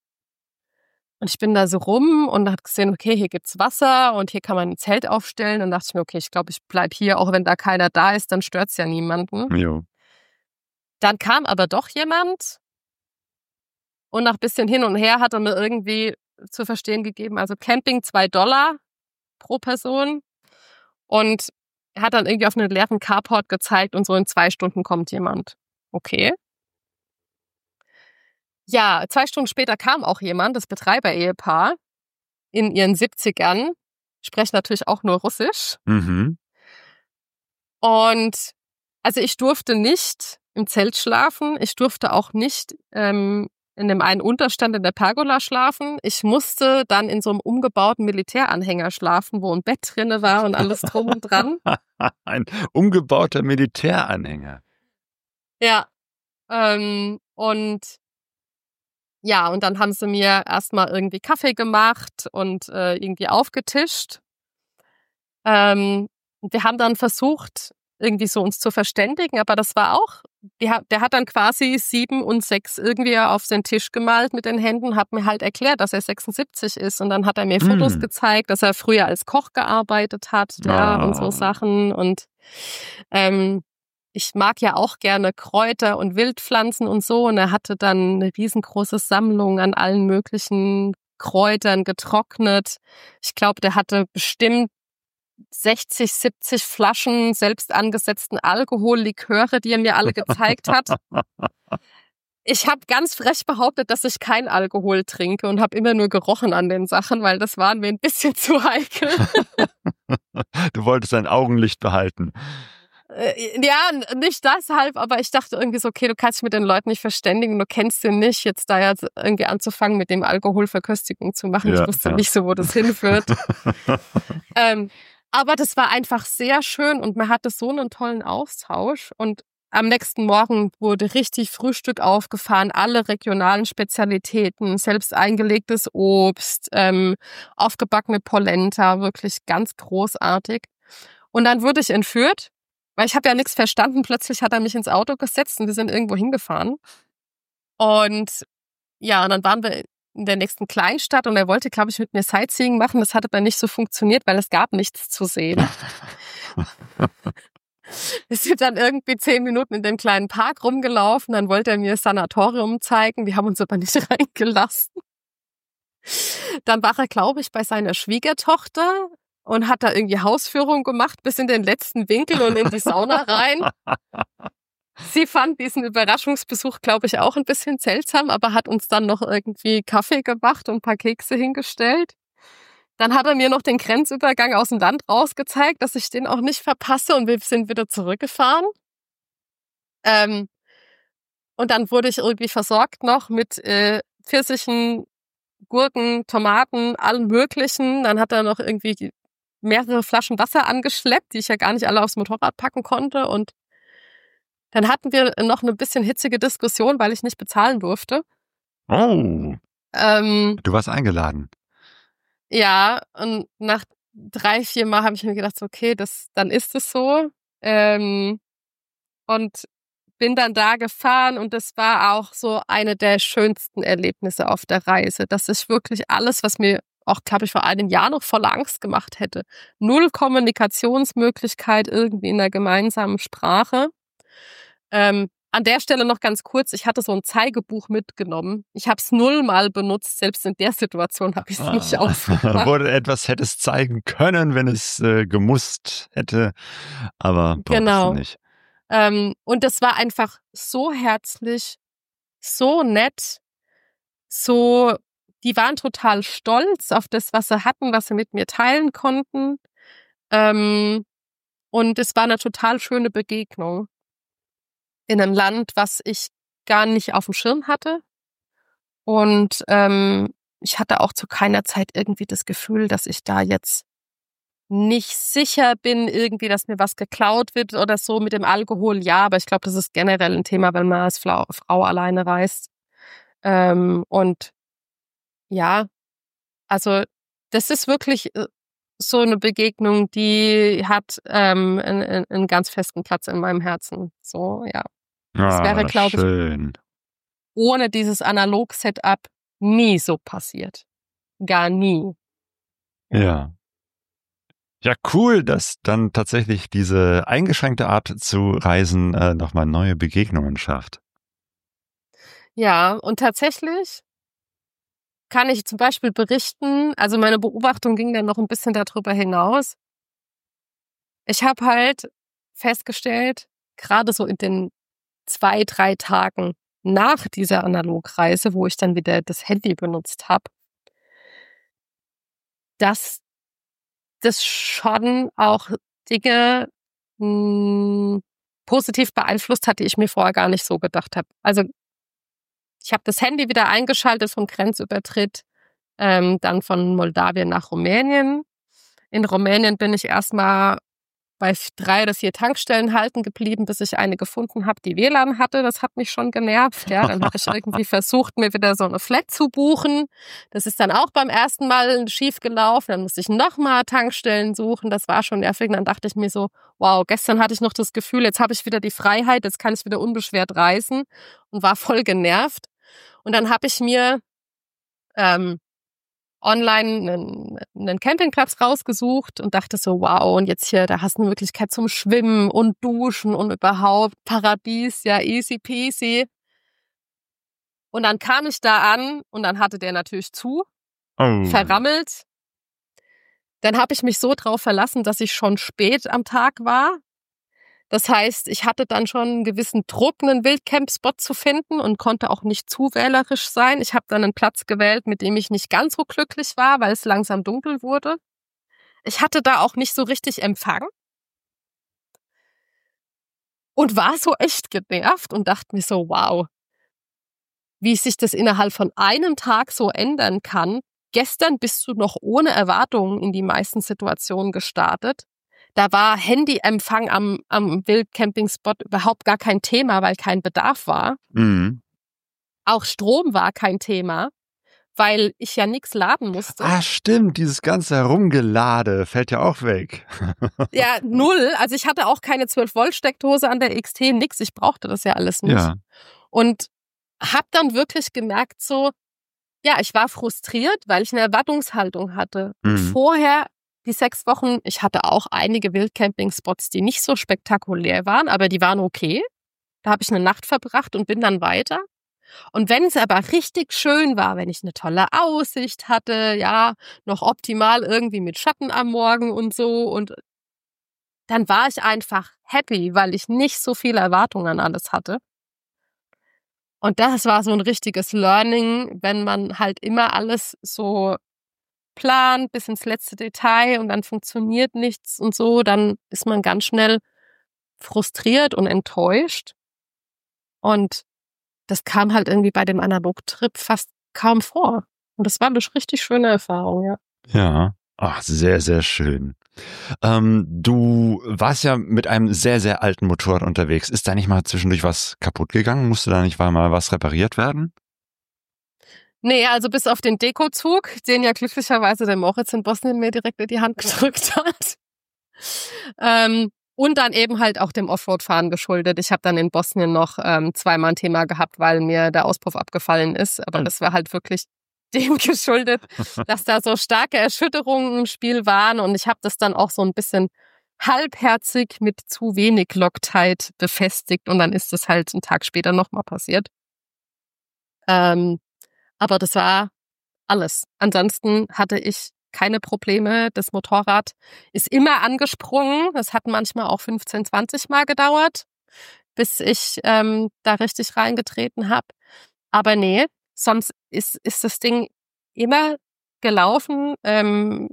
Und ich bin da so rum und habe gesehen, okay, hier gibt's Wasser und hier kann man ein Zelt aufstellen. Und dachte ich mir, okay, ich glaube, ich bleib hier, auch wenn da keiner da ist, dann stört's ja niemanden. Jo. Dann kam aber doch jemand und nach ein bisschen hin und her hat er mir irgendwie zu verstehen gegeben, also Camping zwei Dollar pro Person. Und er hat dann irgendwie auf einen leeren Carport gezeigt und so in zwei Stunden kommt jemand. Okay. Ja, zwei Stunden später kam auch jemand, das Betreiber-Ehepaar, in ihren siebzigern, sprechen natürlich auch nur Russisch. Mhm. Und also ich durfte nicht im Zelt schlafen, ich durfte auch nicht ähm, in dem einen Unterstand in der Pergola schlafen. Ich musste dann in so einem umgebauten Militäranhänger schlafen, wo ein Bett drinne war und alles drum und dran. Ein umgebauter Militäranhänger. Ja, ähm, und ja, und dann haben sie mir erstmal irgendwie Kaffee gemacht und äh, irgendwie aufgetischt. Ähm, wir haben dann versucht, irgendwie so uns zu verständigen, aber das war auch, der, der hat dann quasi sieben und sechs irgendwie auf den Tisch gemalt mit den Händen, hat mir halt erklärt, dass er sechsundsiebzig ist und dann hat er mir Mm. Fotos gezeigt, dass er früher als Koch gearbeitet hat, ja, Oh. und so Sachen und ähm, ich mag ja auch gerne Kräuter und Wildpflanzen und so. Und er hatte dann eine riesengroße Sammlung an allen möglichen Kräutern getrocknet. Ich glaube, der hatte bestimmt sechzig, siebzig Flaschen selbst angesetzten Alkoholliköre, die er mir alle gezeigt hat. Ich habe ganz frech behauptet, dass ich kein Alkohol trinke und habe immer nur gerochen an den Sachen, weil das war mir ein bisschen zu heikel. Du wolltest dein Augenlicht behalten. Ja, nicht deshalb, aber ich dachte irgendwie so, okay, du kannst dich mit den Leuten nicht verständigen, du kennst sie nicht, jetzt da jetzt irgendwie anzufangen, mit dem Alkoholverköstigung zu machen. Ja, ich wusste ja. nicht so, wo das hinführt. ähm, aber das war einfach sehr schön und man hatte so einen tollen Austausch und am nächsten Morgen wurde richtig Frühstück aufgefahren, alle regionalen Spezialitäten, selbst eingelegtes Obst, ähm, aufgebackene Polenta, wirklich ganz großartig. Und dann wurde ich entführt. Weil ich habe ja nichts verstanden. Plötzlich hat er mich ins Auto gesetzt und wir sind irgendwo hingefahren. Und ja, und dann waren wir in der nächsten Kleinstadt und er wollte, glaube ich, mit mir Sightseeing machen. Das hat aber nicht so funktioniert, weil es gab nichts zu sehen. Wir sind dann irgendwie zehn Minuten in dem kleinen Park rumgelaufen. Dann wollte er mir das Sanatorium zeigen. Wir haben uns aber nicht reingelassen. Dann war er, glaube ich, bei seiner Schwiegertochter und hat da irgendwie Hausführung gemacht bis in den letzten Winkel und in die Sauna rein. sie fand diesen Überraschungsbesuch, glaube ich, auch ein bisschen seltsam, aber hat uns dann noch irgendwie Kaffee gemacht und ein paar Kekse hingestellt. Dann hat er mir noch den Grenzübergang aus dem Land rausgezeigt, dass ich den auch nicht verpasse, und wir sind wieder zurückgefahren. Ähm, und dann wurde ich irgendwie versorgt noch mit äh, Pfirsichen, Gurken, Tomaten, allem Möglichen. Dann hat er noch irgendwie die, mehrere Flaschen Wasser angeschleppt, die ich ja gar nicht alle aufs Motorrad packen konnte. Und dann hatten wir noch eine bisschen hitzige Diskussion, weil ich nicht bezahlen durfte. Oh, Ähm, du warst eingeladen. ja, und nach drei, vier Mal habe ich mir gedacht, so, okay, das, dann ist es so. Ähm, und bin dann da gefahren, und das war auch so eine der schönsten Erlebnisse auf der Reise. Das ist wirklich alles, was mir auch, glaube ich, vor einem Jahr noch voller Angst gemacht hätte. Null Kommunikationsmöglichkeit irgendwie in der gemeinsamen Sprache. Ähm, an der Stelle noch ganz kurz, ich hatte so ein Zeigebuch mitgenommen. Ich habe es nullmal benutzt, selbst in der Situation habe ich es nicht aufgemacht. Wo du etwas hättest zeigen können, wenn es äh, gemusst hätte, aber brauchst Genau. du nicht. Ähm, und das war einfach so herzlich, so nett, so, die waren total stolz auf das, was sie hatten, was sie mit mir teilen konnten. Ähm, und es war eine total schöne Begegnung in einem Land, was ich gar nicht auf dem Schirm hatte. Und ähm, ich hatte auch zu keiner Zeit irgendwie das Gefühl, dass ich da jetzt nicht sicher bin, irgendwie, dass mir was geklaut wird oder so. Mit dem Alkohol, ja, aber ich glaube, das ist generell ein Thema, wenn man als Frau, Frau alleine reist. Ähm, und ja, also das ist wirklich so eine Begegnung, die hat ähm, einen, einen ganz festen Platz in meinem Herzen. So, ja. Das Ah, wäre, glaube ich, schön. ohne dieses Analog-Setup nie so passiert. Gar nie. Ja. Ja, cool, dass dann tatsächlich diese eingeschränkte Art zu reisen äh, nochmal neue Begegnungen schafft. Ja, und tatsächlich kann ich zum Beispiel berichten, also meine Beobachtung ging dann noch ein bisschen darüber hinaus. Ich habe halt festgestellt, gerade so in den zwei, drei Tagen nach dieser Analogreise, wo ich dann wieder das Handy benutzt habe, dass das schon auch Dinge mh, positiv beeinflusst hat, die ich mir vorher gar nicht so gedacht habe. Also ich habe das Handy wieder eingeschaltet vom Grenzübertritt, ähm, dann von Moldawien nach Rumänien. In Rumänien bin ich erstmal bei drei oder vier Tankstellen halten geblieben, bis ich eine gefunden habe, die W L A N hatte. Das hat mich schon genervt. Ja, dann habe ich irgendwie versucht, mir wieder so eine Flat zu buchen. Das ist dann auch beim ersten Mal schief gelaufen. Dann musste ich nochmal Tankstellen suchen. Das war schon nervig. Dann dachte ich mir so, wow, gestern hatte ich noch das Gefühl, jetzt habe ich wieder die Freiheit, jetzt kann ich wieder unbeschwert reisen, und war voll genervt. Und dann habe ich mir ähm, online einen, einen Campingplatz rausgesucht und dachte so, wow, und jetzt hier, da hast du eine Möglichkeit zum Schwimmen und Duschen und überhaupt Paradies, ja, easy peasy. Und dann kam ich da an und dann hatte der natürlich zu, Oh. verrammelt. Dann habe ich mich so drauf verlassen, dass ich schon spät am Tag war. Das heißt, ich hatte dann schon einen gewissen Druck, einen Wildcamp-Spot zu finden, und konnte auch nicht zu wählerisch sein. Ich habe dann einen Platz gewählt, mit dem ich nicht ganz so glücklich war, weil es langsam dunkel wurde. Ich hatte da auch nicht so richtig Empfang und war so echt genervt und dachte mir so, wow, wie sich das innerhalb von einem Tag so ändern kann. Gestern bist du noch ohne Erwartungen in die meisten Situationen gestartet. Da war Handyempfang am, am Wildcamping-Spot überhaupt gar kein Thema, weil kein Bedarf war. Mhm. Auch Strom war kein Thema, weil ich ja nichts laden musste. Ah, stimmt, dieses ganze Herumgelade fällt ja auch weg. Ja, null. Also ich hatte auch keine zwölf Volt Steckdose an der X T, nix. Ich brauchte das ja alles nicht. Ja. Und habe dann wirklich gemerkt so, ja, ich war frustriert, weil ich eine Erwartungshaltung hatte. Mhm. Vorher, die sechs Wochen, ich hatte auch einige Wildcamping-Spots, die nicht so spektakulär waren, aber die waren okay. Da habe ich eine Nacht verbracht und bin dann weiter. Und wenn es aber richtig schön war, wenn ich eine tolle Aussicht hatte, ja, noch optimal irgendwie mit Schatten am Morgen und so und dann war ich einfach happy, weil ich nicht so viele Erwartungen an alles hatte. Und das war so ein richtiges Learning, wenn man halt immer alles so plant bis ins letzte Detail und dann funktioniert nichts und so, dann ist man ganz schnell frustriert und enttäuscht. Und das kam halt irgendwie bei dem Analogtrip fast kaum vor. Und das war eine richtig schöne Erfahrung, ja. Ja, ach, sehr, sehr schön. Ähm, du warst ja mit einem sehr, sehr alten Motorrad unterwegs. Ist da nicht mal zwischendurch was kaputt gegangen? Musste da nicht mal was repariert werden? Nee, also bis auf den Dekozug, den ja glücklicherweise der Moritz in Bosnien mir direkt in die Hand gedrückt hat. Ähm, und dann eben halt auch dem Offroad-Fahren geschuldet. Ich habe dann in Bosnien noch ähm, zweimal ein Thema gehabt, weil mir der Auspuff abgefallen ist. Aber das war halt wirklich dem geschuldet, dass da so starke Erschütterungen im Spiel waren. Und ich habe das dann auch so ein bisschen halbherzig mit zu wenig Loctite befestigt. Und dann ist das halt einen Tag später nochmal passiert. Ähm, aber das war alles. Ansonsten hatte ich keine Probleme. Das Motorrad ist immer angesprungen. Das hat manchmal auch fünfzehn, zwanzig Mal gedauert, bis ich ähm, da richtig reingetreten habe. Aber nee, sonst ist, ist das Ding immer gelaufen, ähm,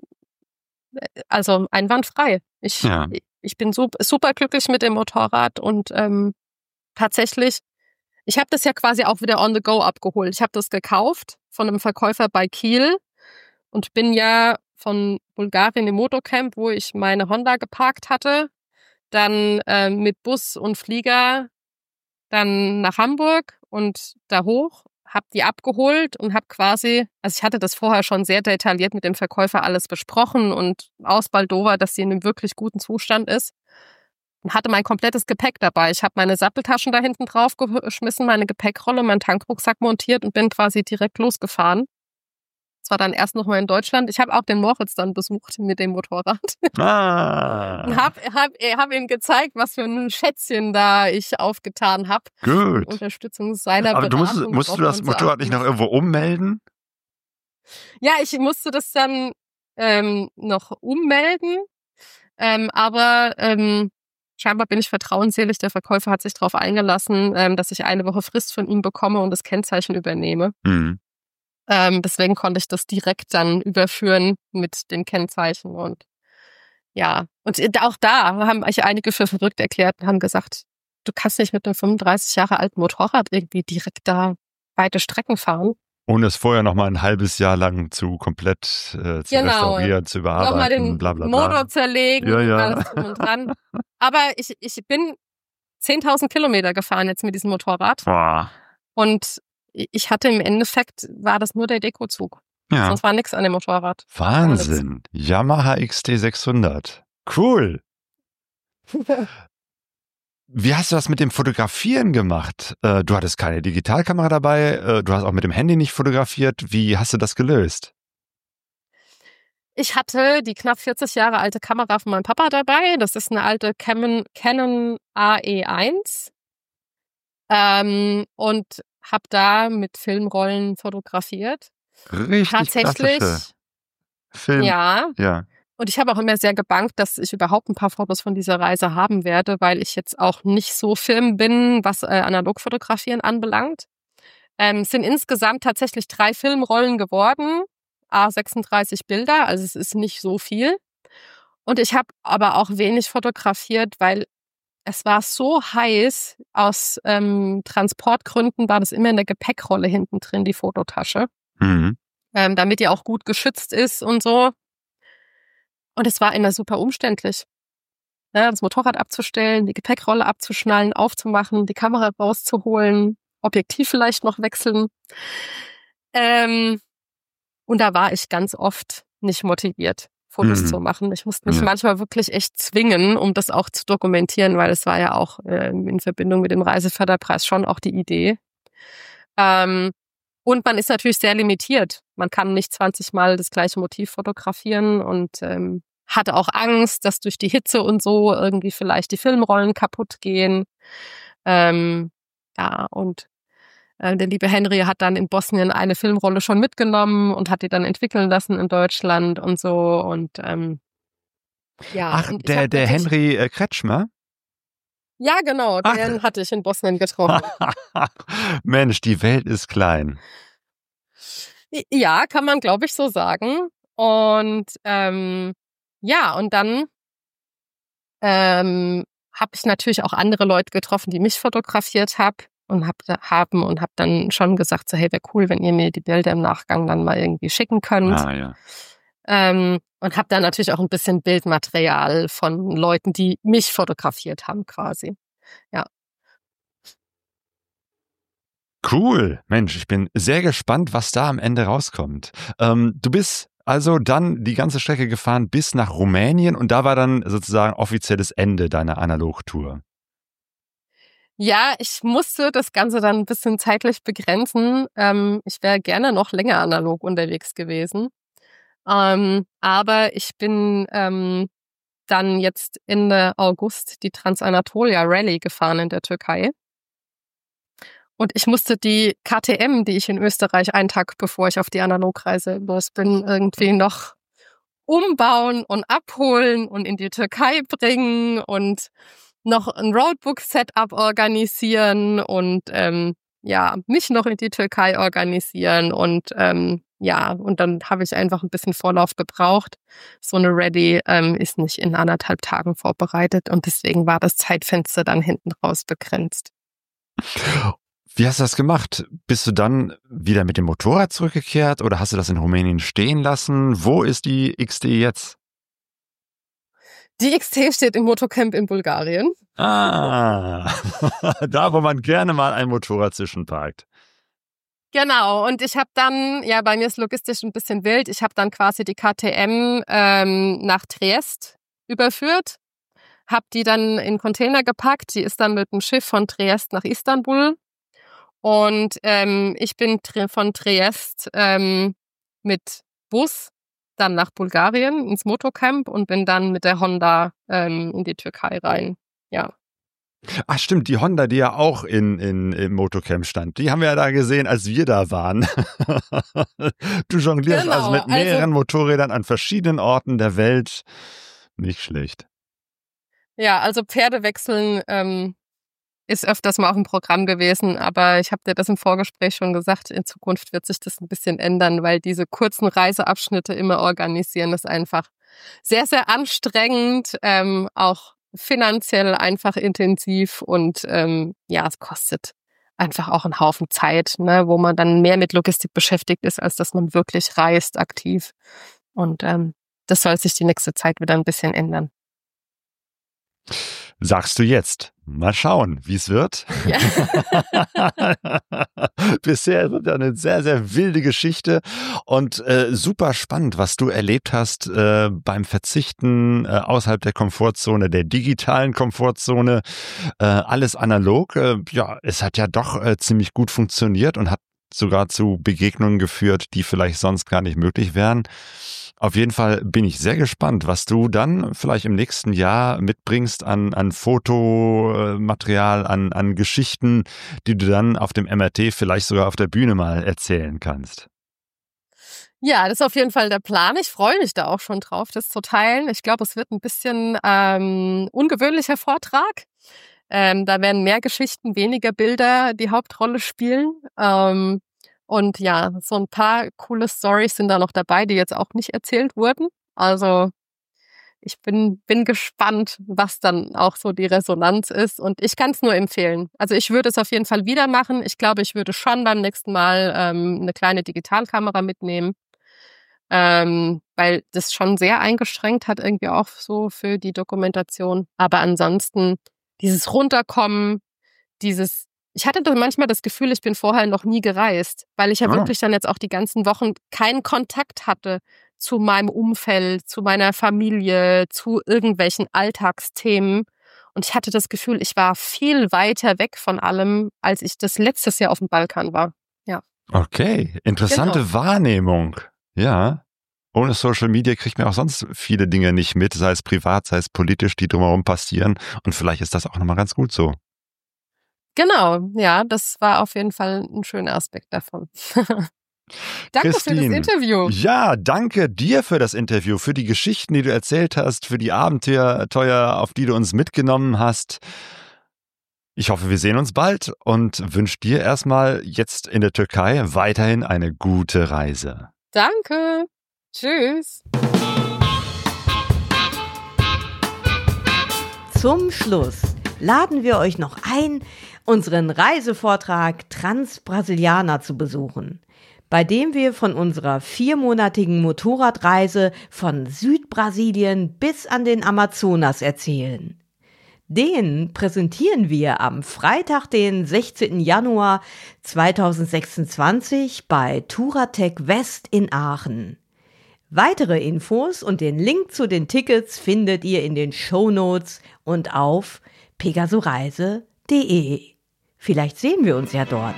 also einwandfrei. Ich, Ja. ich bin super, super glücklich mit dem Motorrad und ähm, tatsächlich, ich habe das ja quasi auch wieder on the go abgeholt. Ich habe das gekauft von einem Verkäufer bei Kiel und bin ja von Bulgarien im Motocamp, wo ich meine Honda geparkt hatte, dann äh, mit Bus und Flieger dann nach Hamburg und da hoch, hab die abgeholt und hab quasi, also ich hatte das vorher schon sehr detailliert mit dem Verkäufer alles besprochen und ausbaldowert, dass sie in einem wirklich guten Zustand ist. Und hatte mein komplettes Gepäck dabei. Ich habe meine Satteltaschen da hinten drauf geschmissen, meine Gepäckrolle, meinen Tankrucksack montiert und bin quasi direkt losgefahren. Das war dann erst noch mal in Deutschland. Ich habe auch den Moritz dann besucht mit dem Motorrad. Ah. Und hab, hab, hab ihm gezeigt, was für ein Schätzchen da ich aufgetan habe. Gut. Unterstützung seiner Aber du musst, Beratung, musst du das braucht man Motorrad nicht noch irgendwo ummelden? Ja, ich musste das dann ähm, noch ummelden. Ähm, aber ähm, scheinbar bin ich vertrauensselig. Der Verkäufer hat sich darauf eingelassen, ähm, dass ich eine Woche Frist von ihm bekomme und das Kennzeichen übernehme. Mhm. Ähm, deswegen konnte ich das direkt dann überführen mit den Kennzeichen und ja. Und auch da haben mich einige für verrückt erklärt und haben gesagt, du kannst nicht mit einem fünfunddreißig Jahre alten Motorrad irgendwie direkt da weite Strecken fahren. Ohne es vorher noch mal ein halbes Jahr lang zu komplett äh, zu Genau. restaurieren, zu überarbeiten, Nochmal den bla bla bla. Motor zerlegen, Ja, ja. alles drum und dran. Aber ich, ich bin zehntausend Kilometer gefahren jetzt mit diesem Motorrad. Boah. Und ich hatte im Endeffekt, war das nur der Dekozug. Ja. Sonst war nichts an dem Motorrad. Wahnsinn. Yamaha X T sechshundert. Cool. Wie hast du das mit dem Fotografieren gemacht? Äh, du hattest keine Digitalkamera dabei, äh, du hast auch mit dem Handy nicht fotografiert. Wie hast du das gelöst? Ich hatte die knapp vierzig Jahre alte Kamera von meinem Papa dabei. Das ist eine alte Canon, Canon A E eins. Ähm, und habe da mit Filmrollen fotografiert. Richtig Tatsächlich, klassische Film. ja. Ja. Und ich habe auch immer sehr gebangt, dass ich überhaupt ein paar Fotos von dieser Reise haben werde, weil ich jetzt auch nicht so firm bin, was äh, Analogfotografieren anbelangt. Ähm, es sind insgesamt tatsächlich drei Filmrollen geworden, à sechsunddreißig Bilder, also es ist nicht so viel. Und ich habe aber auch wenig fotografiert, weil es war so heiß, aus ähm, Transportgründen war das immer in der Gepäckrolle hinten drin, die Fototasche, Mhm. ähm, damit die auch gut geschützt ist und so. Und es war immer super umständlich. Ja, das Motorrad abzustellen, die Gepäckrolle abzuschnallen, aufzumachen, die Kamera rauszuholen, Objektiv vielleicht noch wechseln. Ähm, und da war ich ganz oft nicht motiviert, Fotos Mhm. zu machen. Ich musste mich Ja. manchmal wirklich echt zwingen, um das auch zu dokumentieren, weil es war ja auch äh, in Verbindung mit dem Reiseförderpreis schon auch die Idee. Ähm, und man ist natürlich sehr limitiert. Man kann nicht zwanzig Mal das gleiche Motiv fotografieren und ähm, hatte auch Angst, dass durch die Hitze und so irgendwie vielleicht die Filmrollen kaputt gehen. Ähm, ja, und äh, der liebe Henry hat dann in Bosnien eine Filmrolle schon mitgenommen und hat die dann entwickeln lassen in Deutschland und so. Und ähm, Ja, Ach, und ich der, hab der natürlich- Henry äh, Kretschmer? Ja, genau, Ach. den hatte ich in Bosnien getroffen. Mensch, die Welt ist klein. Ja, kann man, glaube ich, so sagen. Und ähm, ja, und dann ähm, habe ich natürlich auch andere Leute getroffen, die mich fotografiert hab und hab, haben und habe dann schon gesagt, so hey, wäre cool, wenn ihr mir die Bilder im Nachgang dann mal irgendwie schicken könnt. Ah, ja. Ähm, und habe dann natürlich auch ein bisschen Bildmaterial von Leuten, die mich fotografiert haben quasi. Ja. Cool. Mensch, ich bin sehr gespannt, was da am Ende rauskommt. Ähm, du bist also dann die ganze Strecke gefahren bis nach Rumänien und da war dann sozusagen offizielles Ende deiner Analogtour. Ja, ich musste das Ganze dann ein bisschen zeitlich begrenzen. Ähm, ich wäre gerne noch länger analog unterwegs gewesen. Ähm, aber ich bin ähm, dann jetzt Ende August die Transanatolia Rallye gefahren in der Türkei. Und ich musste die K T M, die ich in Österreich einen Tag bevor ich auf die Analogreise los bin, irgendwie noch umbauen und abholen und in die Türkei bringen und noch ein Roadbook-Setup organisieren und ähm, ja, mich noch in die Türkei organisieren und ähm, ja, und dann habe ich einfach ein bisschen Vorlauf gebraucht. So eine Rallye ähm, ist nicht in anderthalb Tagen vorbereitet und deswegen war das Zeitfenster dann hinten raus begrenzt. Wie hast du das gemacht? Bist du dann wieder mit dem Motorrad zurückgekehrt oder hast du das in Rumänien stehen lassen? Wo ist die X T jetzt? Die X T steht im Motocamp in Bulgarien. Ah, da, wo man gerne mal ein Motorrad zwischenparkt. Genau, und ich habe dann, ja, bei mir ist logistisch ein bisschen wild, ich habe dann quasi die K T M ähm, nach Triest überführt, habe die dann in Container gepackt, die ist dann mit dem Schiff von Triest nach Istanbul und ähm, ich bin tri- von Triest ähm, mit Bus dann nach Bulgarien ins Motocamp und bin dann mit der Honda ähm, in die Türkei rein, ja. Ach stimmt, die Honda, die ja auch in, in, im Motocamp stand, die haben wir ja da gesehen, als wir da waren. Du jonglierst Genau, also mit mehreren also- Motorrädern an verschiedenen Orten der Welt. Nicht schlecht. Ja, also Pferde wechseln ähm, ist öfters mal auf dem Programm gewesen, aber ich habe dir das im Vorgespräch schon gesagt, in Zukunft wird sich das ein bisschen ändern, weil diese kurzen Reiseabschnitte immer organisieren ist einfach sehr, sehr anstrengend, ähm, auch finanziell einfach intensiv und ähm, ja, es kostet einfach auch einen Haufen Zeit, ne, wo man dann mehr mit Logistik beschäftigt ist, als dass man wirklich reist aktiv. Und ähm, das soll sich die nächste Zeit wieder ein bisschen ändern. Sagst du jetzt. Mal schauen, wie es wird. Ja. Bisher wird ja eine sehr, sehr wilde Geschichte und äh, super spannend, was du erlebt hast äh, beim Verzichten äh, außerhalb der Komfortzone, der digitalen Komfortzone. Äh, alles analog. Äh, ja, es hat ja doch äh, ziemlich gut funktioniert und hat sogar zu Begegnungen geführt, die vielleicht sonst gar nicht möglich wären. Auf jeden Fall bin ich sehr gespannt, was du dann vielleicht im nächsten Jahr mitbringst an, an Fotomaterial, an, an Geschichten, die du dann auf dem M R T vielleicht sogar auf der Bühne mal erzählen kannst. Ja, das ist auf jeden Fall der Plan. Ich freue mich da auch schon drauf, das zu teilen. Ich glaube, es wird ein bisschen ähm, ungewöhnlicher Vortrag. Ähm, da werden mehr Geschichten, weniger Bilder die Hauptrolle spielen. Ähm, Und ja, so ein paar coole Storys sind da noch dabei, die jetzt auch nicht erzählt wurden. Also ich bin bin gespannt, was dann auch so die Resonanz ist. Und ich kann es nur empfehlen. Also ich würde es auf jeden Fall wieder machen. Ich glaube, ich würde schon beim nächsten Mal ähm, eine kleine Digitalkamera mitnehmen, ähm, weil das schon sehr eingeschränkt hat irgendwie auch so für die Dokumentation. Aber ansonsten dieses Runterkommen, dieses Ich hatte dann manchmal das Gefühl, ich bin vorher noch nie gereist, weil ich ja Ah. wirklich dann jetzt auch die ganzen Wochen keinen Kontakt hatte zu meinem Umfeld, zu meiner Familie, zu irgendwelchen Alltagsthemen. Und ich hatte das Gefühl, ich war viel weiter weg von allem, als ich das letztes Jahr auf dem Balkan war. Okay, interessante Genau. Wahrnehmung. Ja. Ohne Social Media kriegt man auch sonst viele Dinge nicht mit, sei es privat, sei es politisch, die drumherum passieren. Und vielleicht ist das auch nochmal ganz gut so. Genau, ja, das war auf jeden Fall ein schöner Aspekt davon. Danke Christine, für das Interview. Ja, danke dir für das Interview, für die Geschichten, die du erzählt hast, für die Abenteuer, auf die du uns mitgenommen hast. Ich hoffe, wir sehen uns bald und wünsche dir erstmal jetzt in der Türkei weiterhin eine gute Reise. Danke. Tschüss. Zum Schluss laden wir euch noch ein, unseren Reisevortrag Trans-Brasiliana zu besuchen, bei dem wir von unserer viermonatigen Motorradreise von Südbrasilien bis an den Amazonas erzählen. Den präsentieren wir am Freitag, den sechzehnten Januar zweitausendsechsundzwanzig bei Touratec West in Aachen. Weitere Infos und den Link zu den Tickets findet ihr in den Shownotes und auf pegasoreise punkt de. Vielleicht sehen wir uns ja dort.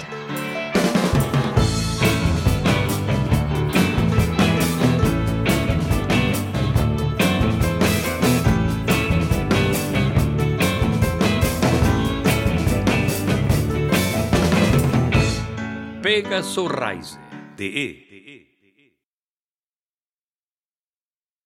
pegasoreise punkt de